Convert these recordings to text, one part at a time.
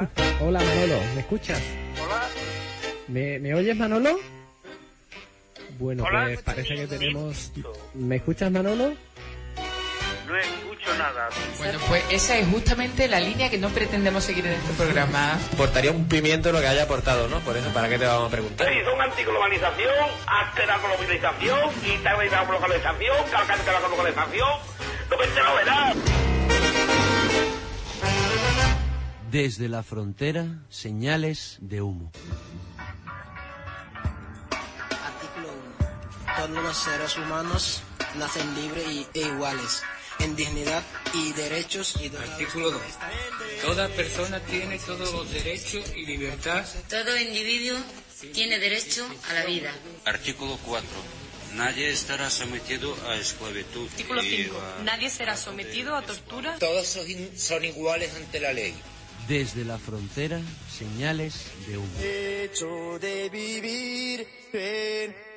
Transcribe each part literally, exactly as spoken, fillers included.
Hola. Hola, Manolo, ¿me escuchas? Hola. ¿Me, ¿me oyes, Manolo? Bueno, Hola, pues parece que tenemos... ¿Me escuchas, Manolo? No escucho nada. Bueno, pues esa es justamente la línea que no pretendemos seguir en este programa. Portaría un pimiento lo que haya aportado, ¿no? Por eso, ¿para qué te vamos a preguntar? Sí, son antiglobalización, ante la globalización, quitar la globalización, calcante la globalización. No me entero de nada. Desde la frontera, señales de humo. Artículo uno. Todos los seres humanos nacen libres y, e iguales en dignidad y derechos. Y Artículo dos. Toda persona tiene todos los derechos y libertad. Todo individuo tiene derecho a la vida. Artículo cuatro. Nadie estará sometido a esclavitud. Artículo cinco. A... Nadie será sometido a tortura. Todos son, son iguales ante la ley. Desde la frontera, señales de humo. Hecho de vivir en...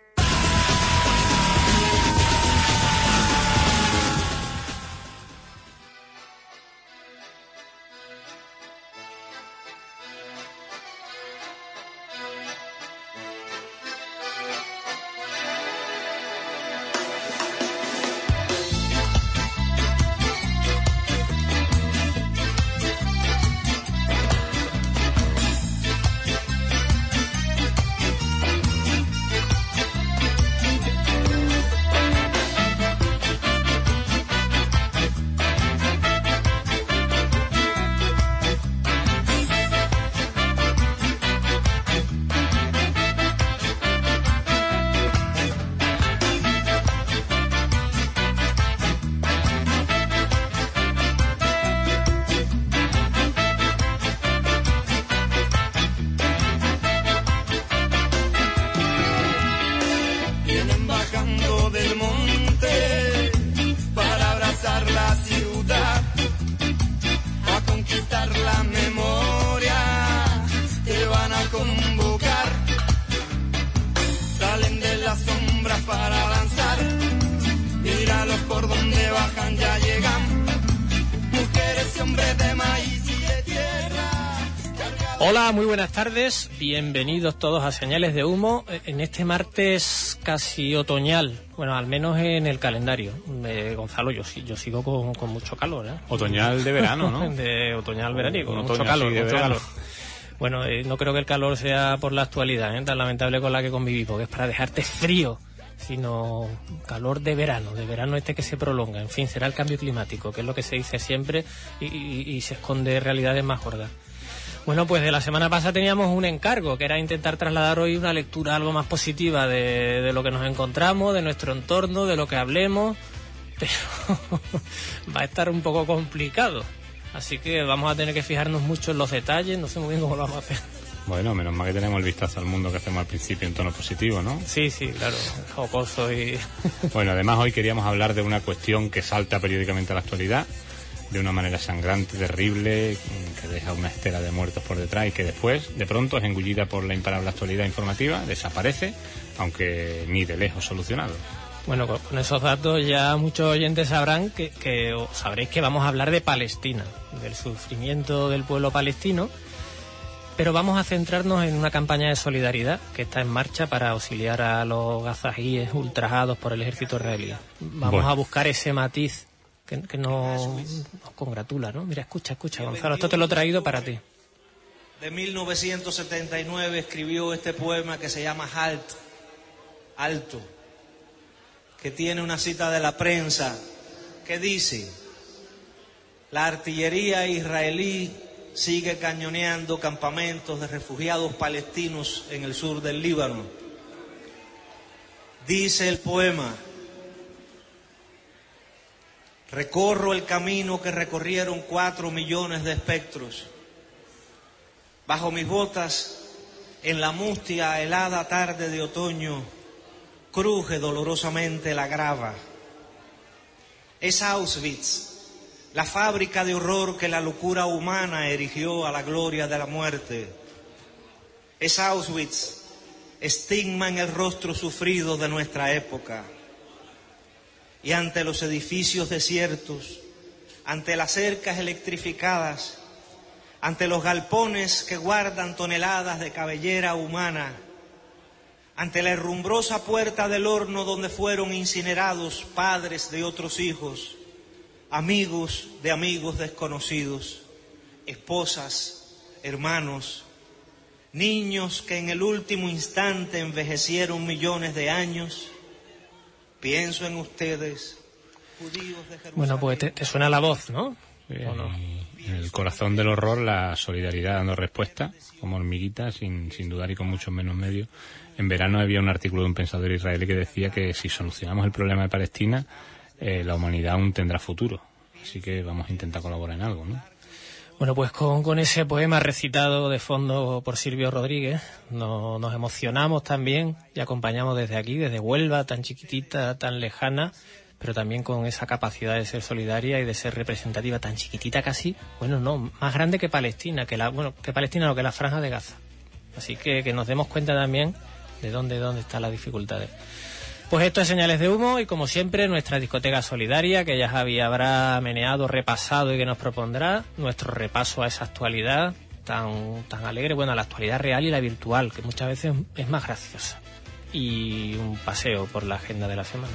Hola, muy buenas tardes, bienvenidos todos a Señales de Humo en este martes casi otoñal, bueno, al menos en el calendario. Eh, Gonzalo, yo, yo sigo con, con mucho calor, ¿eh? Otoñal de verano, ¿no? De otoñal veraniego, con mucho otoño, calor, sí, de mucho verano. calor. Bueno, eh, no creo que el calor sea por la actualidad, ¿eh? Tan lamentable con la que conviví, porque es para dejarte frío, sino calor de verano, de verano este que se prolonga. En fin, será el cambio climático, que es lo que se dice siempre y, y, y se esconde realidades más gordas. Bueno, pues de la semana pasada teníamos un encargo, que era intentar trasladar hoy una lectura algo más positiva de, de lo que nos encontramos, de nuestro entorno, de lo que hablemos, pero va a estar un poco complicado. Así que vamos a tener que fijarnos mucho en los detalles, no sé muy bien cómo lo vamos a hacer. Bueno, menos mal que tenemos el vistazo al mundo que hacemos al principio en tono positivo, ¿no? Sí, sí, claro, jocoso y... Bueno, además hoy queríamos hablar de una cuestión que salta periódicamente a la actualidad, de una manera sangrante, terrible, que deja una estela de muertos por detrás y que después, de pronto, es engullida por la imparable actualidad informativa, desaparece, aunque ni de lejos solucionado. Bueno, con esos datos ya muchos oyentes sabrán que, que o sabréis que vamos a hablar de Palestina, del sufrimiento del pueblo palestino, pero vamos a centrarnos en una campaña de solidaridad que está en marcha para auxiliar a los gazahíes ultrajados por el ejército israelí. Vamos bueno. a buscar ese matiz que, que nos, nos congratula, ¿no? Mira, escucha, escucha, Gonzalo, esto te lo he traído para ti. De mil novecientos setenta y nueve escribió este poema que se llama Halt, Alto, que tiene una cita de la prensa que dice: la artillería israelí sigue cañoneando campamentos de refugiados palestinos en el sur del Líbano. Dice el poema: recorro el camino que recorrieron cuatro millones de espectros. Bajo mis botas, en la mustia helada tarde de otoño, cruje dolorosamente la grava. Es Auschwitz, la fábrica de horror que la locura humana erigió a la gloria de la muerte. Es Auschwitz, estigma en el rostro sufrido de nuestra época. Y ante los edificios desiertos, ante las cercas electrificadas, ante los galpones que guardan toneladas de cabellera humana, ante la herrumbrosa puerta del horno donde fueron incinerados padres de otros hijos, amigos de amigos desconocidos, esposas, hermanos, niños que en el último instante envejecieron millones de años. Pienso en ustedes, judíos de Jerusalén. Bueno, pues te, te suena la voz, ¿no? Eh, ¿O no? En el corazón del horror, la solidaridad dando respuesta, como hormiguita, sin, sin dudar y con muchos menos medios. En verano había un artículo de un pensador israelí que decía que si solucionamos el problema de Palestina, eh, la humanidad aún tendrá futuro. Así que vamos a intentar colaborar en algo, ¿no? Bueno, pues con, con ese poema recitado de fondo por Silvio Rodríguez, no, nos emocionamos también y acompañamos desde aquí, desde Huelva, tan chiquitita, tan lejana, pero también con esa capacidad de ser solidaria y de ser representativa, tan chiquitita casi, bueno, no, más grande que Palestina, que la, bueno, que Palestina no, que la Franja de Gaza. Así que que nos demos cuenta también de dónde, dónde están las dificultades. Pues esto es Señales de Humo y como siempre nuestra discoteca solidaria que ya Javi habrá meneado, repasado y que nos propondrá nuestro repaso a esa actualidad tan, tan alegre, bueno, a la actualidad real y la virtual, que muchas veces es más graciosa, y un paseo por la agenda de la semana.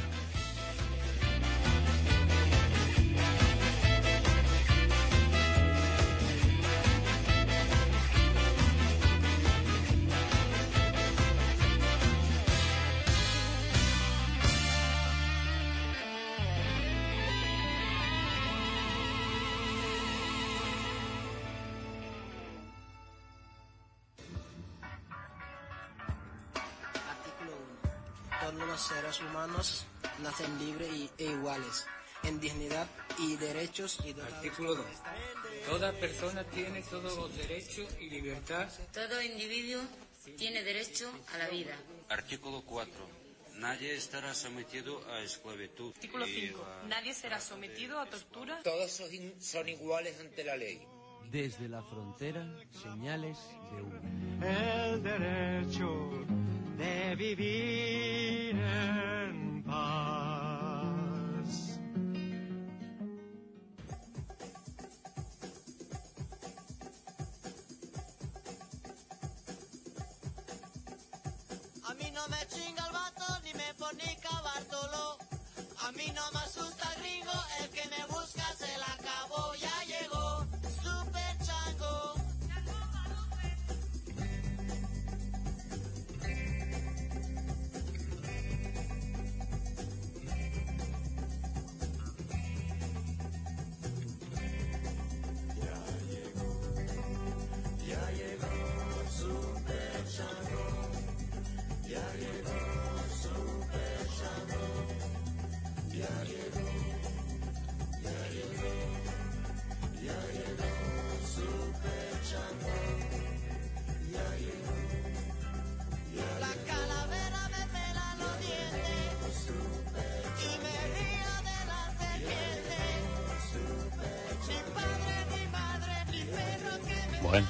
Todos los seres humanos nacen libres y, e iguales en dignidad y derechos. Y Artículo dos. Toda persona tiene todos los derechos y libertad. Todo individuo tiene derecho a la vida. Artículo cuatro. Nadie estará sometido a esclavitud. Artículo cinco. Nadie será sometido a tortura. Todos son, son iguales ante la ley. Desde la frontera, señales de humo. El derecho de vivir en paz. A mí no me chinga el vato ni me fornica Bartolo. A mí no me asusta el gringo, el que me busca se la acabó, ya llegó. Super chango. Bueno,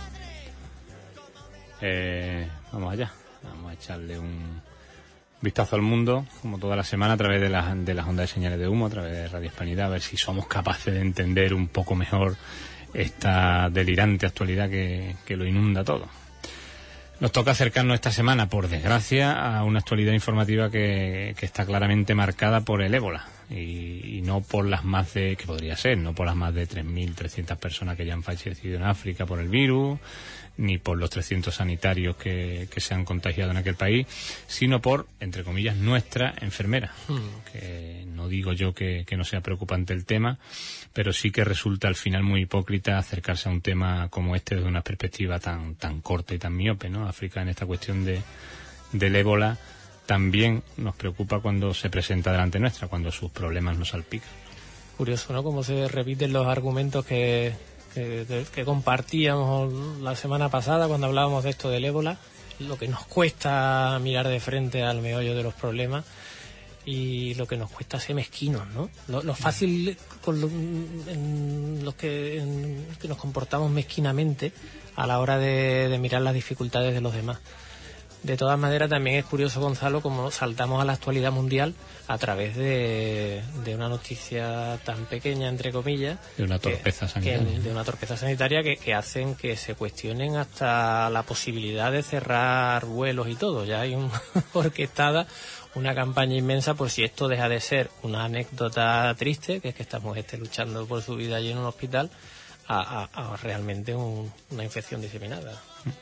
eh, vamos allá, vamos a echarle un vistazo al mundo, como toda la semana, a través de las, de las ondas de Señales de Humo, a través de Radio Hispanidad, a ver si somos capaces de entender un poco mejor esta delirante actualidad que, que lo inunda todo. Nos toca acercarnos esta semana, por desgracia, a una actualidad informativa que, que está claramente marcada por el ébola. Y, y no por las más de, que podría ser, no por las más de tres mil trescientas personas que ya han fallecido en África por el virus, ni por los trescientos sanitarios que, que se han contagiado en aquel país, sino por, entre comillas, nuestra enfermera. Mm. Que no digo yo que, que no sea preocupante el tema, pero sí que resulta al final muy hipócrita acercarse a un tema como este desde una perspectiva tan, tan corta y tan miope, ¿no? África, en esta cuestión de, del ébola, también nos preocupa cuando se presenta delante nuestra, cuando sus problemas nos salpican. Curioso, ¿no? Cómo se repiten los argumentos que, que, que compartíamos la semana pasada cuando hablábamos de esto del ébola, lo que nos cuesta mirar de frente al meollo de los problemas y lo que nos cuesta ser mezquinos, ¿no? Lo, lo fácil con lo, en los que, en, que nos comportamos mezquinamente a la hora de, de mirar las dificultades de los demás. De todas maneras, también es curioso, Gonzalo, como saltamos a la actualidad mundial a través de, de una noticia tan pequeña, entre comillas. De una torpeza que, sanitaria. Que, de una torpeza sanitaria que, que hacen que se cuestionen hasta la posibilidad de cerrar vuelos y todo. Ya hay un, orquestada una campaña inmensa por si esto deja de ser una anécdota triste, que es que esta mujer esté luchando por su vida allí en un hospital, a, a, a realmente un, una infección diseminada.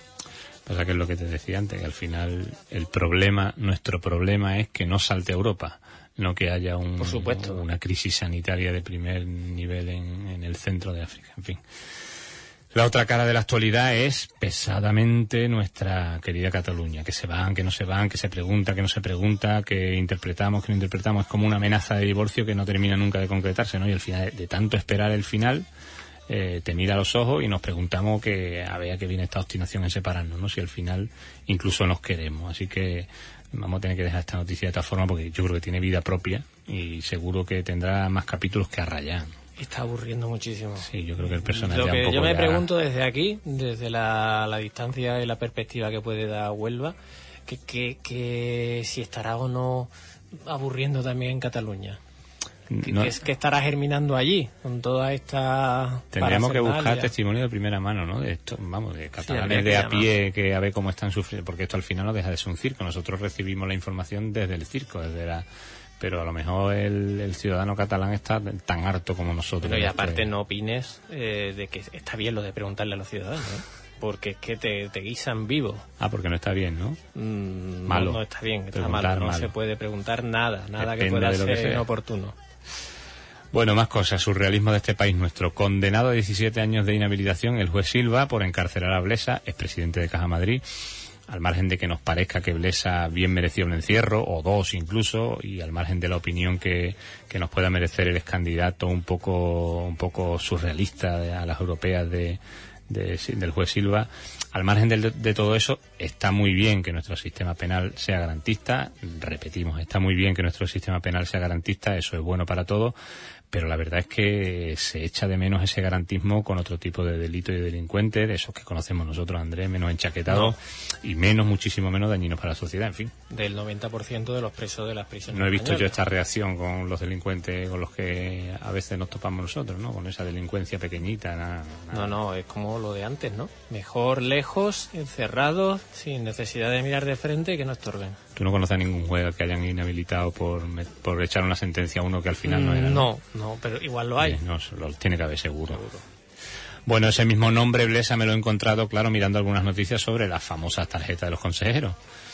Pasa que es lo que te decía antes, que al final el problema, nuestro problema es que no salte a Europa, no que haya un, Por supuesto. una crisis sanitaria de primer nivel en, en el centro de África, en fin. La otra cara de la actualidad es pesadamente nuestra querida Cataluña, que se van, que no se van, que se pregunta, que no se pregunta, que interpretamos, que no interpretamos, es como una amenaza de divorcio que no termina nunca de concretarse, ¿no? Y al final, de tanto esperar el final, Eh, te mira a los ojos y nos preguntamos que a ver a qué viene esta obstinación en separarnos, ¿no? Si al final incluso nos queremos. Así que vamos a tener que dejar esta noticia de tal forma porque yo creo que tiene vida propia y seguro que tendrá más capítulos que Arrayán. Está aburriendo muchísimo. Sí, yo creo que el personaje Lo ya que un poco yo me ya... pregunto desde aquí, desde la, la distancia y la perspectiva que puede dar Huelva, que, que, que si estará o no aburriendo también en Cataluña. Que, No, que es que estará germinando allí con toda esta tendríamos que buscar parafernalia. testimonio de primera mano, ¿no? De esto, vamos, de catalanes habría de que a pie que a ver cómo están sufriendo, porque esto al final no deja de ser un circo. Nosotros recibimos la información desde el circo, desde la, pero a lo mejor el, el ciudadano catalán está tan harto como nosotros. Pero y ¿no? aparte Que- no opines eh, de que está bien lo de preguntarle a los ciudadanos, ¿eh? Porque es que te, te guisan vivo. Ah, porque no está bien, ¿no? Mm, Malo. No, no está bien, está Preguntar malo. No malo. se puede preguntar nada, nada que Depende pueda de lo que ser sea. inoportuno. Bueno, más cosas. Surrealismo de este país nuestro. Condenado a diecisiete años de inhabilitación el juez Silva por encarcelar a Blesa, expresidente de Caja Madrid, al margen de que nos parezca que Blesa bien merecía un encierro, o dos incluso, y al margen de la opinión que, que nos pueda merecer el excandidato un poco, un poco surrealista de- a las europeas de, de- del juez Silva. Al margen de, de todo eso, está muy bien que nuestro sistema penal sea garantista. Repetimos, está muy bien que nuestro sistema penal sea garantista, eso es bueno para todos, pero la verdad es que se echa de menos ese garantismo con otro tipo de delito y de delincuentes, de esos que conocemos nosotros, Andrés, menos enchaquetados y menos, muchísimo menos dañinos para la sociedad, en fin. Del noventa por ciento de los presos de las prisiones No he visto yo españolas. esta reacción con los delincuentes con los que a veces nos topamos nosotros, ¿no? Con esa delincuencia pequeñita, nada, nada. No, no, es como lo de antes, ¿no? Mejor lejos, encerrados, sin necesidad de mirar de frente y que no estorben. ¿Tú no conoces a ningún juez que hayan inhabilitado por, me- por echar una sentencia a uno que al final no era? No, no, pero igual lo hay. Sí, no, lo tiene que haber seguro. Bueno, ese mismo nombre, Blesa, me lo he encontrado, claro, mirando algunas noticias sobre las famosas tarjetas de los consejeros,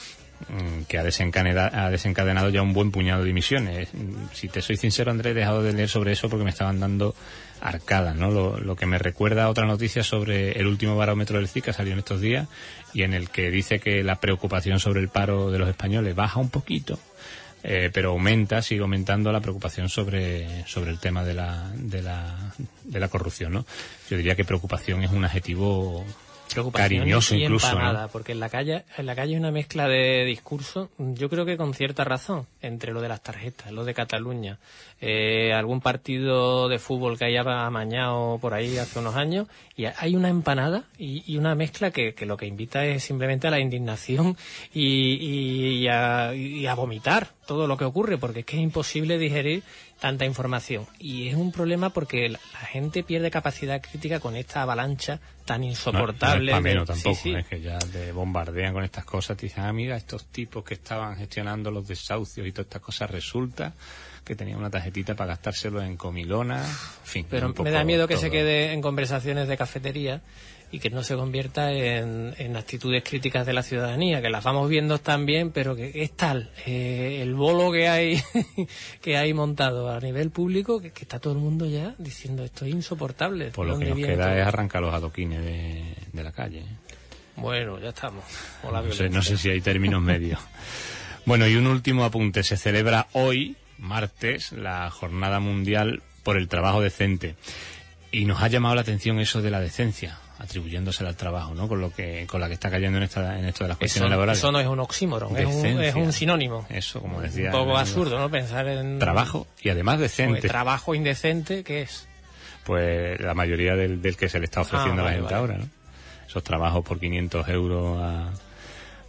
mm, que ha desencadenado, ha desencadenado ya un buen puñado de dimisiones. Mm, Si te soy sincero, Andrés, he dejado de leer sobre eso porque me estaban dando arcadas, ¿no? Lo, lo que me recuerda a otra noticia sobre el último barómetro del C I C, que salió en estos días, y en el que dice que la preocupación sobre el paro de los españoles baja un poquito, eh, pero aumenta, sigue aumentando la preocupación sobre, sobre el tema de la, de la, de la corrupción, ¿no? Yo diría que preocupación es un adjetivo Preocupación cariñoso y incluso, empanada, ¿no? porque en la calle en la calle hay una mezcla de discursos, yo creo que con cierta razón, entre lo de las tarjetas, lo de Cataluña, eh, algún partido de fútbol que haya amañado por ahí hace unos años, y hay una empanada y, y una mezcla que, que lo que invita es simplemente a la indignación y, y, y a, y a vomitar todo lo que ocurre, porque es que es imposible digerir tanta información. Y es un problema porque la, la gente pierde capacidad crítica con esta avalancha tan insoportable. No, no es de- pamero tampoco, sí, sí. es que ya te bombardean con estas cosas, te dicen, ah, mira, estos tipos que estaban gestionando los desahucios y todas estas cosas, resulta que tenían una tarjetita para gastárselo en comilona, en fin. Pero un poco me da miedo que todo. se quede en conversaciones de cafetería y que no se convierta en, en actitudes críticas de la ciudadanía, que las vamos viendo también, pero que es tal eh, el bolo que hay que hay montado a nivel público que, que está todo el mundo ya diciendo esto es insoportable. Por lo que ¿Dónde nos viene queda todo? es arrancar los adoquines de, de la calle. ¿eh? Bueno, ya estamos. O la No sé, violencia. no sé si hay términos medios. Bueno, y un último apunte. Se celebra hoy, martes, la Jornada Mundial por el Trabajo Decente. Y nos ha llamado la atención eso de la decencia, atribuyéndosela al trabajo, ¿no? Con lo que con la que está cayendo en esta en esto de las cuestiones Eso, laborales. eso no es un oxímoron, es un, Decencia. es un sinónimo. Eso, como decía. Un poco el amigo. absurdo, ¿no? Pensar en... Trabajo y además Pues, decente. trabajo indecente, ¿qué es? Pues la mayoría del, del que se le está ofreciendo Ah, a la vale, gente vale. ahora, ¿no? Esos trabajos por quinientos euros a...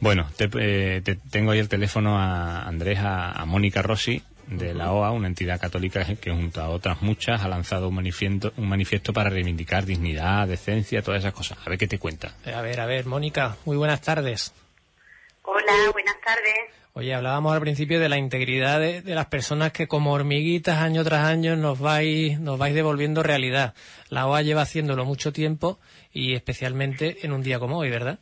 Bueno, te, eh, te, tengo ahí el teléfono a Andrés, a, a Mónica Rossi, de la O A, una entidad católica que junto a otras muchas ha lanzado un manifiesto, un manifiesto para reivindicar dignidad, decencia, todas esas cosas. A ver qué te cuenta. A ver, a ver, Mónica, muy buenas tardes. Hola, buenas tardes. Oye, hablábamos al principio de la integridad de, de las personas que como hormiguitas año tras año nos vais, nos vais devolviendo realidad. La O A lleva haciéndolo mucho tiempo y especialmente en un día como hoy, ¿verdad?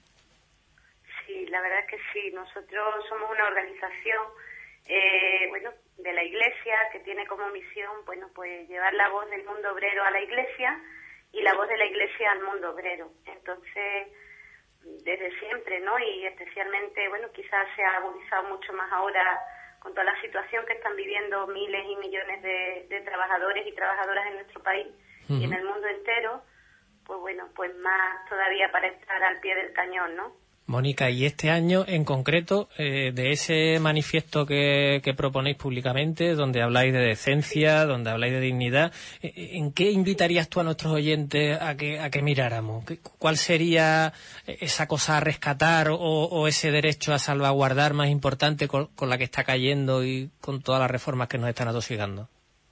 Sí, la verdad es que sí. Nosotros somos una organización, eh, bueno, de la Iglesia, que tiene como misión, bueno, pues llevar la voz del mundo obrero a la Iglesia y la voz de la Iglesia al mundo obrero. Entonces, desde siempre, ¿no? Y especialmente, bueno, quizás se ha agudizado mucho más ahora con toda la situación que están viviendo miles y millones de, de trabajadores y trabajadoras en nuestro país uh-huh. y en el mundo entero, pues bueno, pues más todavía para estar al pie del cañón, ¿no? Mónica, y este año en concreto, eh, de ese manifiesto que, que proponéis públicamente, donde habláis de decencia, donde habláis de dignidad, ¿en qué invitarías tú a nuestros oyentes a que, a que miráramos? ¿Cuál sería esa cosa a rescatar o, o ese derecho a salvaguardar más importante con, con la que está cayendo y con todas las reformas que nos están atosigando?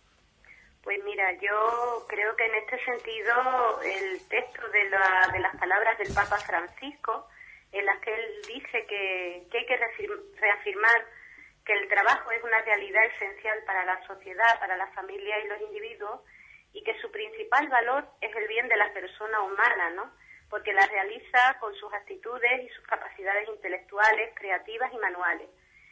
Pues mira, yo creo que en este sentido el texto de, la, de las palabras del Papa Francisco, en las que él dice que, que hay que reafirmar que el trabajo es una realidad esencial para la sociedad, para la familia y los individuos, y que su principal valor es el bien de la persona humana, ¿no? Porque la realiza con sus actitudes y sus capacidades intelectuales, creativas y manuales.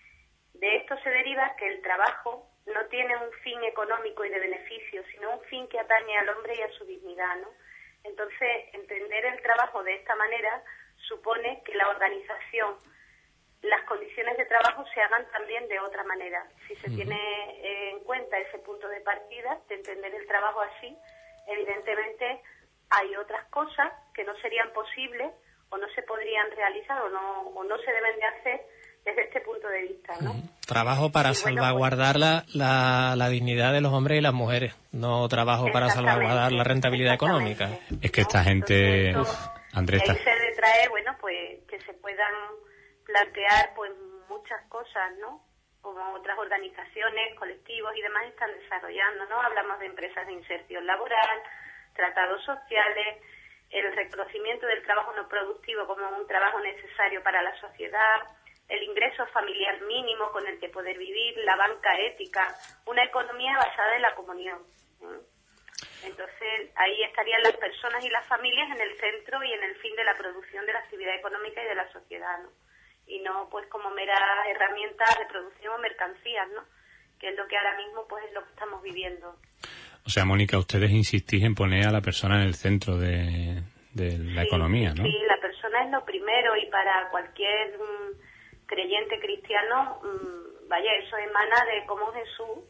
De esto se deriva que el trabajo no tiene un fin económico y de beneficio, sino un fin que atañe al hombre y a su dignidad, ¿no? Entonces, entender el trabajo de esta manera supone que la organización, las condiciones de trabajo se hagan también de otra manera. Si se uh-huh. tiene en cuenta ese punto de partida, de entender el trabajo así, evidentemente hay otras cosas que no serían posibles o no se podrían realizar o no, o no se deben de hacer desde este punto de vista, ¿no? Uh-huh. Trabajo para y salvaguardar bueno, pues, la, la, la dignidad de los hombres y las mujeres, no trabajo para salvaguardar la rentabilidad económica. Es que esta gente... Entonces, esto, Andrés, ahí se detrae, bueno, pues que se puedan plantear pues muchas cosas, ¿no? Como otras organizaciones, colectivos y demás están desarrollando, ¿no? Hablamos de empresas de inserción laboral, tratados sociales, el reconocimiento del trabajo no productivo como un trabajo necesario para la sociedad, el ingreso familiar mínimo con el que poder vivir, la banca ética, una economía basada en la comunión, ¿eh? Entonces, ahí estarían las personas y las familias en el centro y en el fin de la producción de la actividad económica y de la sociedad, ¿no? Y no, pues, como meras herramientas de producción o mercancías, ¿no? Que es lo que ahora mismo, pues, es lo que estamos viviendo. O sea, Mónica, ustedes insistís en poner a la persona en el centro de, de la sí, economía, ¿no? Sí, la persona es lo primero y para cualquier um, creyente cristiano, um, vaya, eso emana de cómo Jesús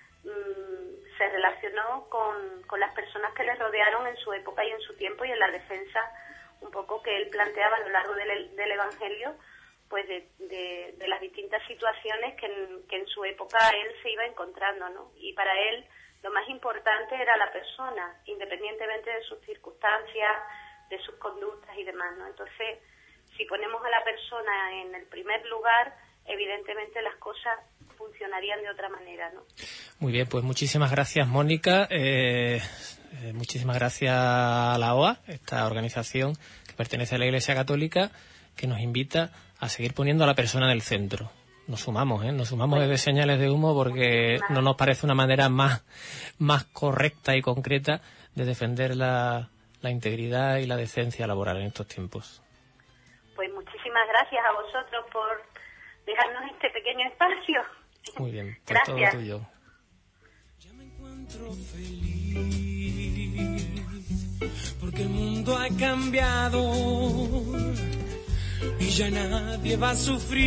um, se relacionó con, con las personas que le rodearon en su época y en su tiempo y en la defensa un poco que él planteaba a lo largo del, del Evangelio, pues de, de, de las distintas situaciones que en, que en su época él se iba encontrando, ¿no? Y para él lo más importante era la persona, independientemente de sus circunstancias, de sus conductas y demás, ¿no? Entonces, si ponemos a la persona en el primer lugar, evidentemente las cosas funcionarían de otra manera, ¿no? Muy bien, pues muchísimas gracias, Mónica. Eh, eh, muchísimas gracias a la O A, esta organización que pertenece a la Iglesia Católica, que nos invita a seguir poniendo a la persona en el centro. Nos sumamos, ¿eh? Nos sumamos desde Señales de Humo porque no nos parece una manera más, más correcta y concreta de defender la, la integridad y la decencia laboral en estos tiempos. Pues muchísimas gracias a vosotros por dejarnos este pequeño espacio. Muy bien, pues gracias. Todo tuyo. Ya me encuentro feliz porque el mundo ha cambiado y ya nadie va a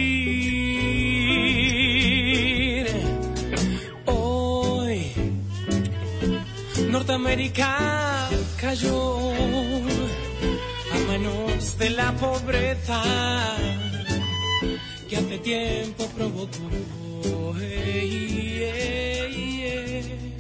sufrir. Hoy Norteamérica cayó a manos de la pobreza que hace tiempo provocó. Hey, hey, hey.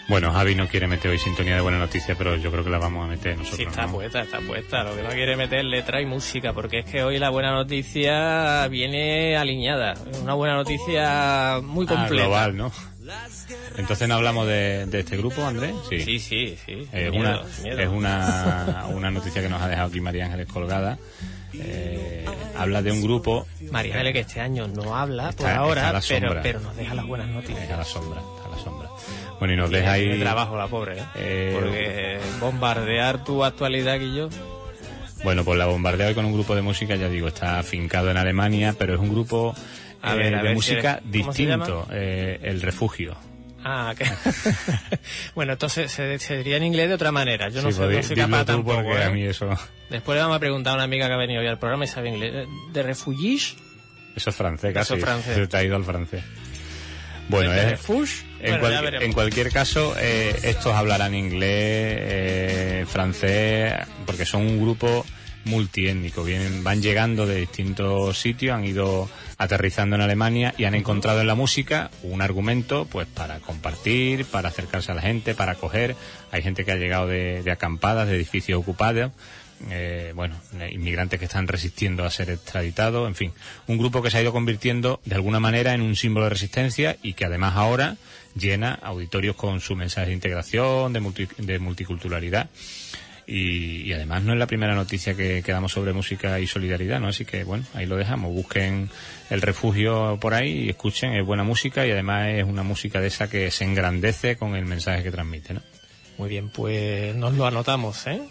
Bueno, Javi no quiere meter hoy sintonía de buena noticia, pero yo creo que la vamos a meter nosotros. Sí, está ¿no? puesta, está puesta. Lo que no quiere meter es letra y música, porque es que hoy la buena noticia viene alineada. Una buena noticia muy completa. Ah, global, ¿no? Entonces no hablamos de, de este grupo, Andrés. Sí, sí, sí. sí. Es, miedo, una, miedo. es una, una noticia que nos ha dejado aquí María Ángeles colgada. Eh, habla de un grupo. María Ángeles que este año no habla está, por ahora, está pero, pero nos deja las buenas noticias. Está a la sombra, está a la sombra. Bueno, y nos deja ahí... De trabajo la pobre, ¿eh? eh Porque bombardear tu actualidad, Guillo... Bueno, pues la bombardea hoy con un grupo de música, ya digo, está afincado en Alemania, pero es un grupo a eh, ver, a de ver, música si eres, distinto, eh, El Refugio. Ah, que... Bueno, entonces se, se diría en inglés de otra manera. Yo no, sí, sé, no soy capaz tampoco, porque ¿eh? a mí eso... Después le vamos a preguntar a una amiga que ha venido hoy al programa y sabe inglés. ¿De refugiés? Eso es francés, casi. Eso es francés. Se te ha ido al francés. Bueno, ¿De es... refuge? En, Bueno, cual, en cualquier caso, eh, estos hablarán inglés, eh, francés, porque son un grupo multiétnico. Vienen, van llegando de distintos sitios, han ido aterrizando en Alemania y han encontrado en la música un argumento, pues, para compartir, para acercarse a la gente, para acoger. Hay gente que ha llegado de, de acampadas, de edificios ocupados. Eh, bueno, inmigrantes que están resistiendo a ser extraditados, en fin, un grupo que se ha ido convirtiendo de alguna manera en un símbolo de resistencia y que además ahora llena auditorios con su mensaje de integración, de, multi, de multiculturalidad y, y además no es la primera noticia que, que damos sobre música y solidaridad, ¿no? Así que bueno, ahí lo dejamos, busquen El Refugio por ahí y escuchen, es buena música y además es una música de esa que se engrandece con el mensaje que transmite, ¿no? Muy bien, pues nos lo anotamos, ¿eh?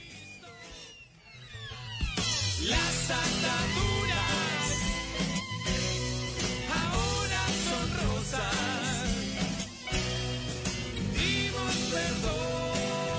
Las ataduras ahora son rosas. Dimos perdón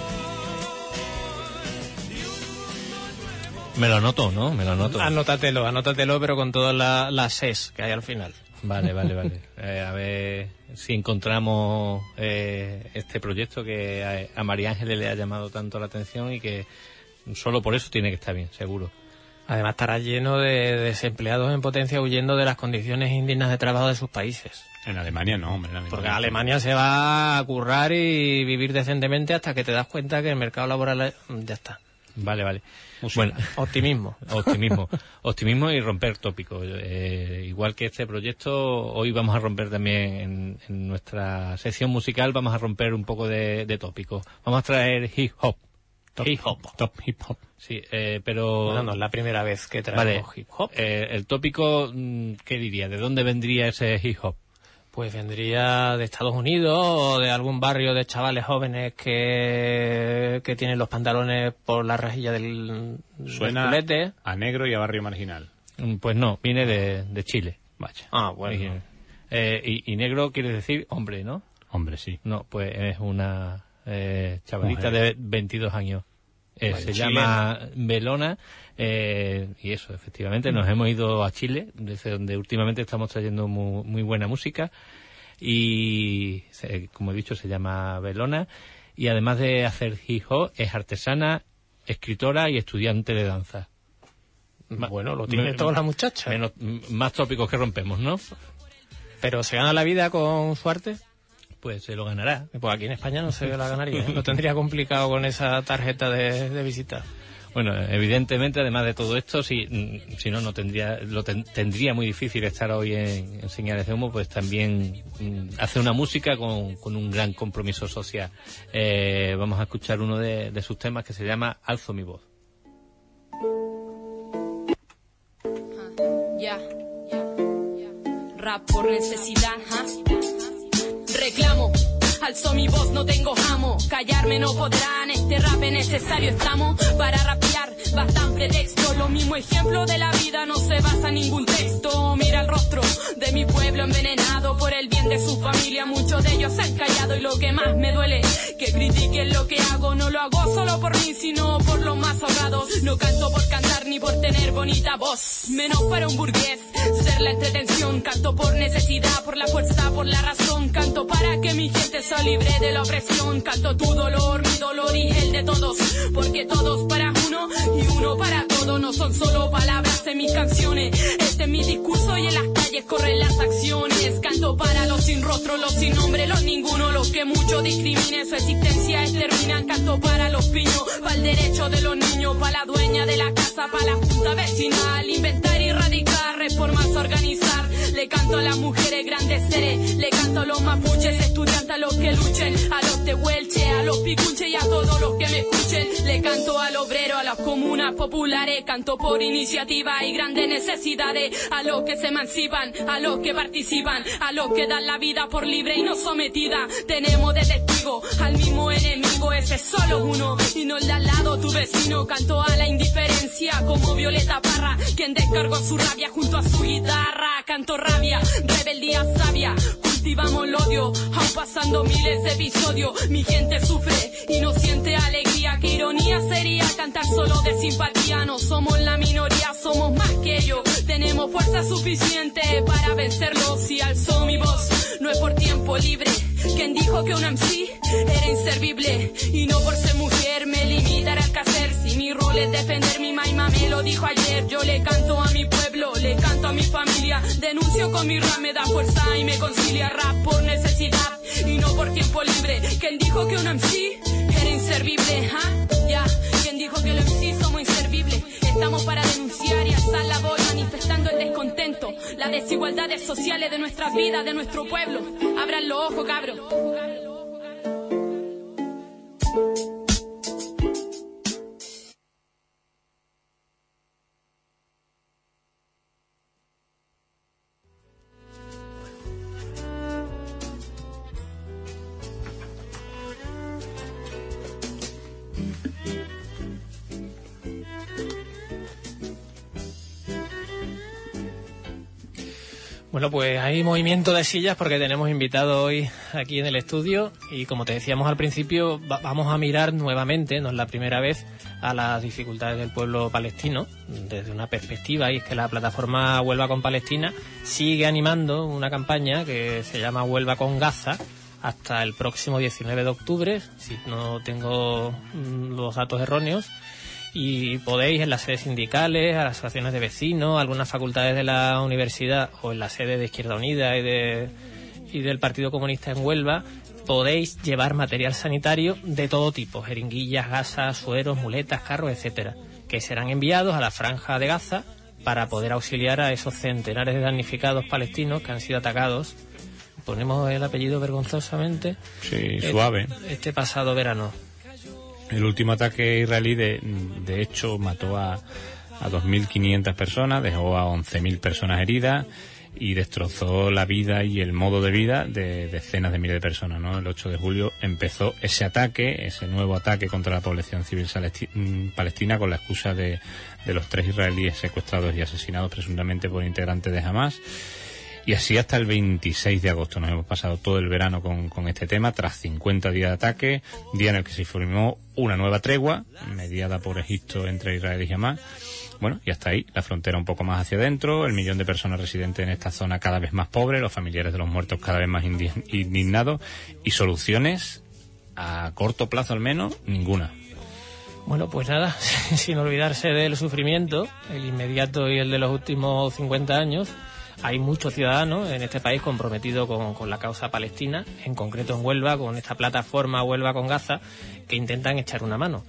y un mundo nuevo. Me lo anoto, ¿no? Me lo anoto. Anótatelo, anótatelo, pero con todas la, las ses que hay al final. Vale, vale, vale. Eh, a ver si encontramos eh, este proyecto que a, a María Ángeles le ha llamado tanto la atención y que solo por eso tiene que estar bien, seguro. Además estará lleno de desempleados en potencia huyendo de las condiciones indignas de trabajo de sus países. En Alemania no, hombre. En Alemania Porque Alemania se va a currar y vivir decentemente hasta que te das cuenta que el mercado laboral ya está. Vale, vale. Música. Bueno, optimismo. Optimismo. Optimismo y romper tópicos. Eh, igual que este proyecto, hoy vamos a romper también en, en nuestra sección musical, vamos a romper un poco de, de tópicos. Vamos a traer hip hop. Top hip hop. Top hip hop. Sí, eh, pero... Bueno, no es la primera vez que traemos vale, hip hop. Eh, el tópico, ¿qué diría? ¿De dónde vendría ese hip hop? Pues vendría de Estados Unidos o de algún barrio de chavales jóvenes que, que tienen los pantalones por la rejilla del, Suena del culete. A negro y a barrio marginal. Pues no, viene de, de Chile. Vaya. Ah, bueno. Eh, y, y negro quiere decir hombre, ¿no? Hombre, sí. No, pues es una eh, chavalita Mujer. de veintidós años. Eh, Vale, se chilena. llama Belona eh, y eso, efectivamente, nos hemos ido a Chile, desde donde últimamente estamos trayendo muy, muy buena música y, se, como he dicho, se llama Belona y además de hacer hip hop, es artesana, escritora y estudiante de danza. Bueno, lo tiene toda la muchacha. Menos, más tópicos que rompemos, ¿no? ¿Pero se gana la vida con su arte? Pues se lo ganará. Pues aquí en España no se la ganaría. ¿eh? Lo tendría complicado con esa tarjeta de, de visita. Bueno, evidentemente, además de todo esto, si, si no, no tendría, lo ten, tendría muy difícil estar hoy en, en Señales de Humo, pues también mm, hace una música con, con un gran compromiso social. Eh, vamos a escuchar uno de, de sus temas que se llama Alzo mi voz. Ya, ya, ya. Rap por necesidad, ¿huh? Reclamo, alzo mi voz, no tengo amo. Callarme no podrán, este rap es necesario. Estamos para rapear, bastante texto. Lo mismo ejemplo de la vida, no se basa en ningún texto. Mira el rostro de mi pueblo envenenado por el bien de su familia. Muchos de ellos se han callado y lo que más me duele, que critiquen lo que hago. No lo hago solo por mí, sino por los más ahogados. No canto por cantar ni por tener bonita voz, menos para un burgués ser la entretención. Canto por necesidad, por la fuerza, por la razón. Canto para que mi gente sea libre de la opresión. Canto tu dolor, mi dolor y el de todos, porque todos para uno y uno para todo. No son solo palabras en mis canciones, este es mi discurso y en las calles corren las acciones. Canto para los sin rostro, los sin nombre, los ninguno, los los que mucho discriminen, su existencia exterminan. Canto para los piños, para el derecho de los niños, para la dueña de la casa, para la junta vecinal. Inventar y erradicar, reformas, organizar. Le canto a las mujeres, grandes seres. Le canto a los mapuches, estudiantes, a los que luchen. A los tehuelches, a los picunches y a todos los que me escuchen. Le canto al obrero, a las comunas populares. Canto por iniciativa y grandes necesidades. A los que se emancipan, a los que participan, a los que dan la vida por libre y no sometida. Tenemos de testigo al mismo enemigo, ese es solo uno y no el de al lado, tu vecino. Canto a la indiferencia como Violeta Parra, quien descargó su rabia junto a su guitarra. Canto rabia, rebeldía sabia, cultivamos el odio, aun pasando miles de episodios. Mi gente sufre y no siente alegría, qué ironía sería cantar solo de simpatía. No somos la minoría, somos más que ellos. Tenemos fuerza suficiente para vencerlos. Si alzo mi voz, no es por tiempo libre. Quien dijo que un M C era inservible y no por ser mujer me limitará al quehacer. Si mi rol es defender, mi maima me lo dijo ayer. Yo le canto a mi pueblo, le canto a mi familia. Denuncio con mi rap, me da fuerza y me concilia. Rap por necesidad y no por tiempo libre. Quien dijo que un M C era inservible, ¿ah? Ya, quien dijo que los M C somos inservibles. Estamos para denunciar y alzar la voz, manifestando el descontento, las desigualdades sociales de nuestras vidas, de nuestro pueblo. Abran los ojos, cabros. Bueno, pues hay movimiento de sillas porque tenemos invitado hoy aquí en el estudio y como te decíamos al principio, va vamos a mirar nuevamente, no es la primera vez, a las dificultades del pueblo palestino desde una perspectiva, y es que la plataforma Huelva con Palestina sigue animando una campaña que se llama Huelva con Gaza hasta el próximo diecinueve de octubre, si no tengo los datos erróneos. Y podéis en las sedes sindicales, a las asociaciones de vecinos, algunas facultades de la universidad o en la sede de Izquierda Unida y, de, y del Partido Comunista en Huelva, podéis llevar material sanitario de todo tipo, jeringuillas, gasas, sueros, muletas, carros, etcétera, que serán enviados a la Franja de Gaza para poder auxiliar a esos centenares de damnificados palestinos que han sido atacados. Ponemos el apellido vergonzosamente. Sí, suave. Este, este pasado verano. El último ataque israelí, de, de hecho, mató a, a dos mil quinientas personas, dejó a once mil personas heridas y destrozó la vida y el modo de vida de decenas de miles de personas, ¿no? El ocho de julio empezó ese ataque, ese nuevo ataque contra la población civil palestina con la excusa de, de los tres israelíes secuestrados y asesinados presuntamente por integrantes de Hamas. Y así hasta el veintiséis de agosto. Nos hemos pasado todo el verano con, con este tema, tras cincuenta días de ataque, día en el que se firmó una nueva tregua, mediada por Egipto entre Israel y Hamas. Bueno, y hasta ahí, la frontera un poco más hacia adentro, el millón de personas residentes en esta zona cada vez más pobres, los familiares de los muertos cada vez más indignados, y soluciones, a corto plazo al menos, ninguna. Bueno, pues nada, sin olvidarse del sufrimiento, el inmediato y el de los últimos cincuenta años, hay muchos ciudadanos en este país comprometidos con, con la causa palestina, en concreto en Huelva, con esta plataforma Huelva con Gaza, que intentan echar una mano.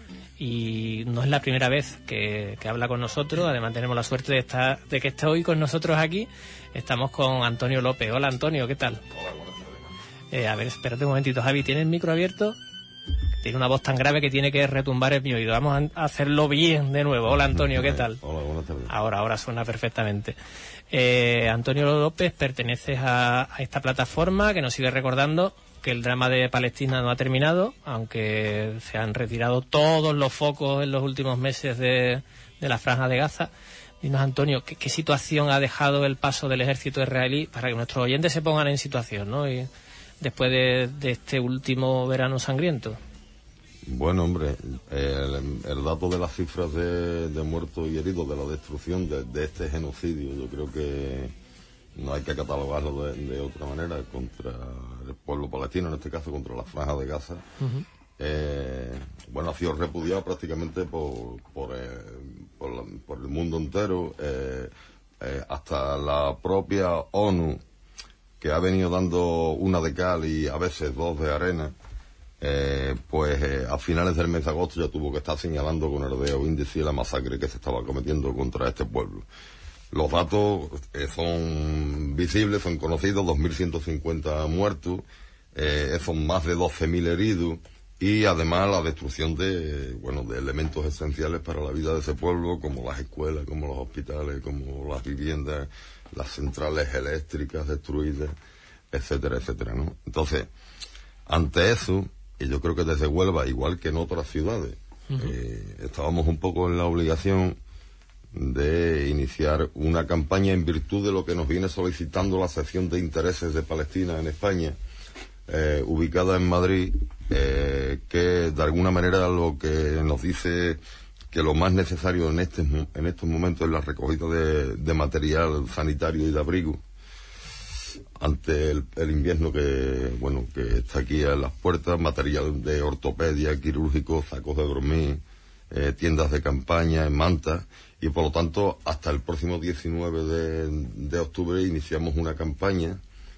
Y no es la primera vez que, que habla con nosotros, además tenemos la suerte de, estar, de que esté hoy con nosotros aquí. Estamos con Antonio López. Hola, Antonio, ¿qué tal? Hola, buenas tardes. Eh, a ver, espérate un momentito, Javi, ¿tienes el micro abierto? Tiene una voz tan grave que tiene que retumbar en mi oído. Vamos a hacerlo bien de nuevo. Hola, Antonio, ¿qué tal? Hola, buenas tardes. Ahora, ahora suena perfectamente. Eh, Antonio López, perteneces a, a esta plataforma que nos sigue recordando que el drama de Palestina no ha terminado, aunque se han retirado todos los focos en los últimos meses de, de la Franja de Gaza. Dinos, Antonio, ¿qué, qué situación ha dejado el paso del ejército israelí para que nuestros oyentes se pongan en situación, ¿no? Y después de, de este último verano sangriento. Bueno, hombre, el, el dato de las cifras de, de muertos y heridos, de la destrucción de, de este genocidio, yo creo que no hay que catalogarlo de, de otra manera contra el pueblo palestino, en este caso contra la Franja de Gaza. Uh-huh. eh, bueno, ha sido repudiado prácticamente por, por, eh, por, la, por el mundo entero, eh, eh, hasta la propia ONU, que ha venido dando una de cal y a veces dos de arena, eh, pues eh, a finales del mes de agosto ya tuvo que estar señalando con el dedo índice la masacre que se estaba cometiendo contra este pueblo. Los datos eh, son visibles, son conocidos, dos mil ciento cincuenta muertos, eh, son más de doce mil heridos, y además la destrucción de, bueno, de elementos esenciales para la vida de ese pueblo, como las escuelas, como los hospitales, como las viviendas, las centrales eléctricas destruidas, etcétera, etcétera, ¿no? Entonces, ante eso, y yo creo que desde Huelva, igual que en otras ciudades, uh-huh. eh, estábamos un poco en la obligación de iniciar una campaña en virtud de lo que nos viene solicitando la sección de intereses de Palestina en España, eh, ubicada en Madrid, eh, que de alguna manera lo que nos dice que lo más necesario en este en estos momentos es la recogida de, de material sanitario y de abrigo ante el, el invierno que bueno que está aquí a las puertas, material de ortopedia, quirúrgico, sacos de dormir, eh, tiendas de campaña, mantas, y por lo tanto hasta el próximo diecinueve de, de octubre iniciamos una campaña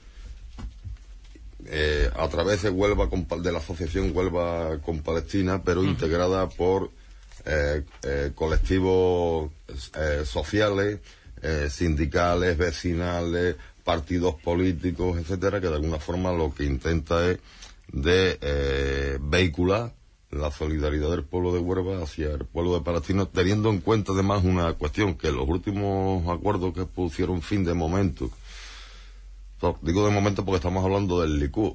eh, a través de Huelva de la asociación Huelva con Palestina, pero uh-huh. integrada por eh, eh, colectivos eh, sociales, eh, sindicales, vecinales, partidos políticos, etcétera, que de alguna forma lo que intenta es de eh, vehicular la solidaridad del pueblo de Huelva hacia el pueblo de Palestina, teniendo en cuenta además una cuestión, que los últimos acuerdos que pusieron fin de momento, digo de momento porque estamos hablando del Likud,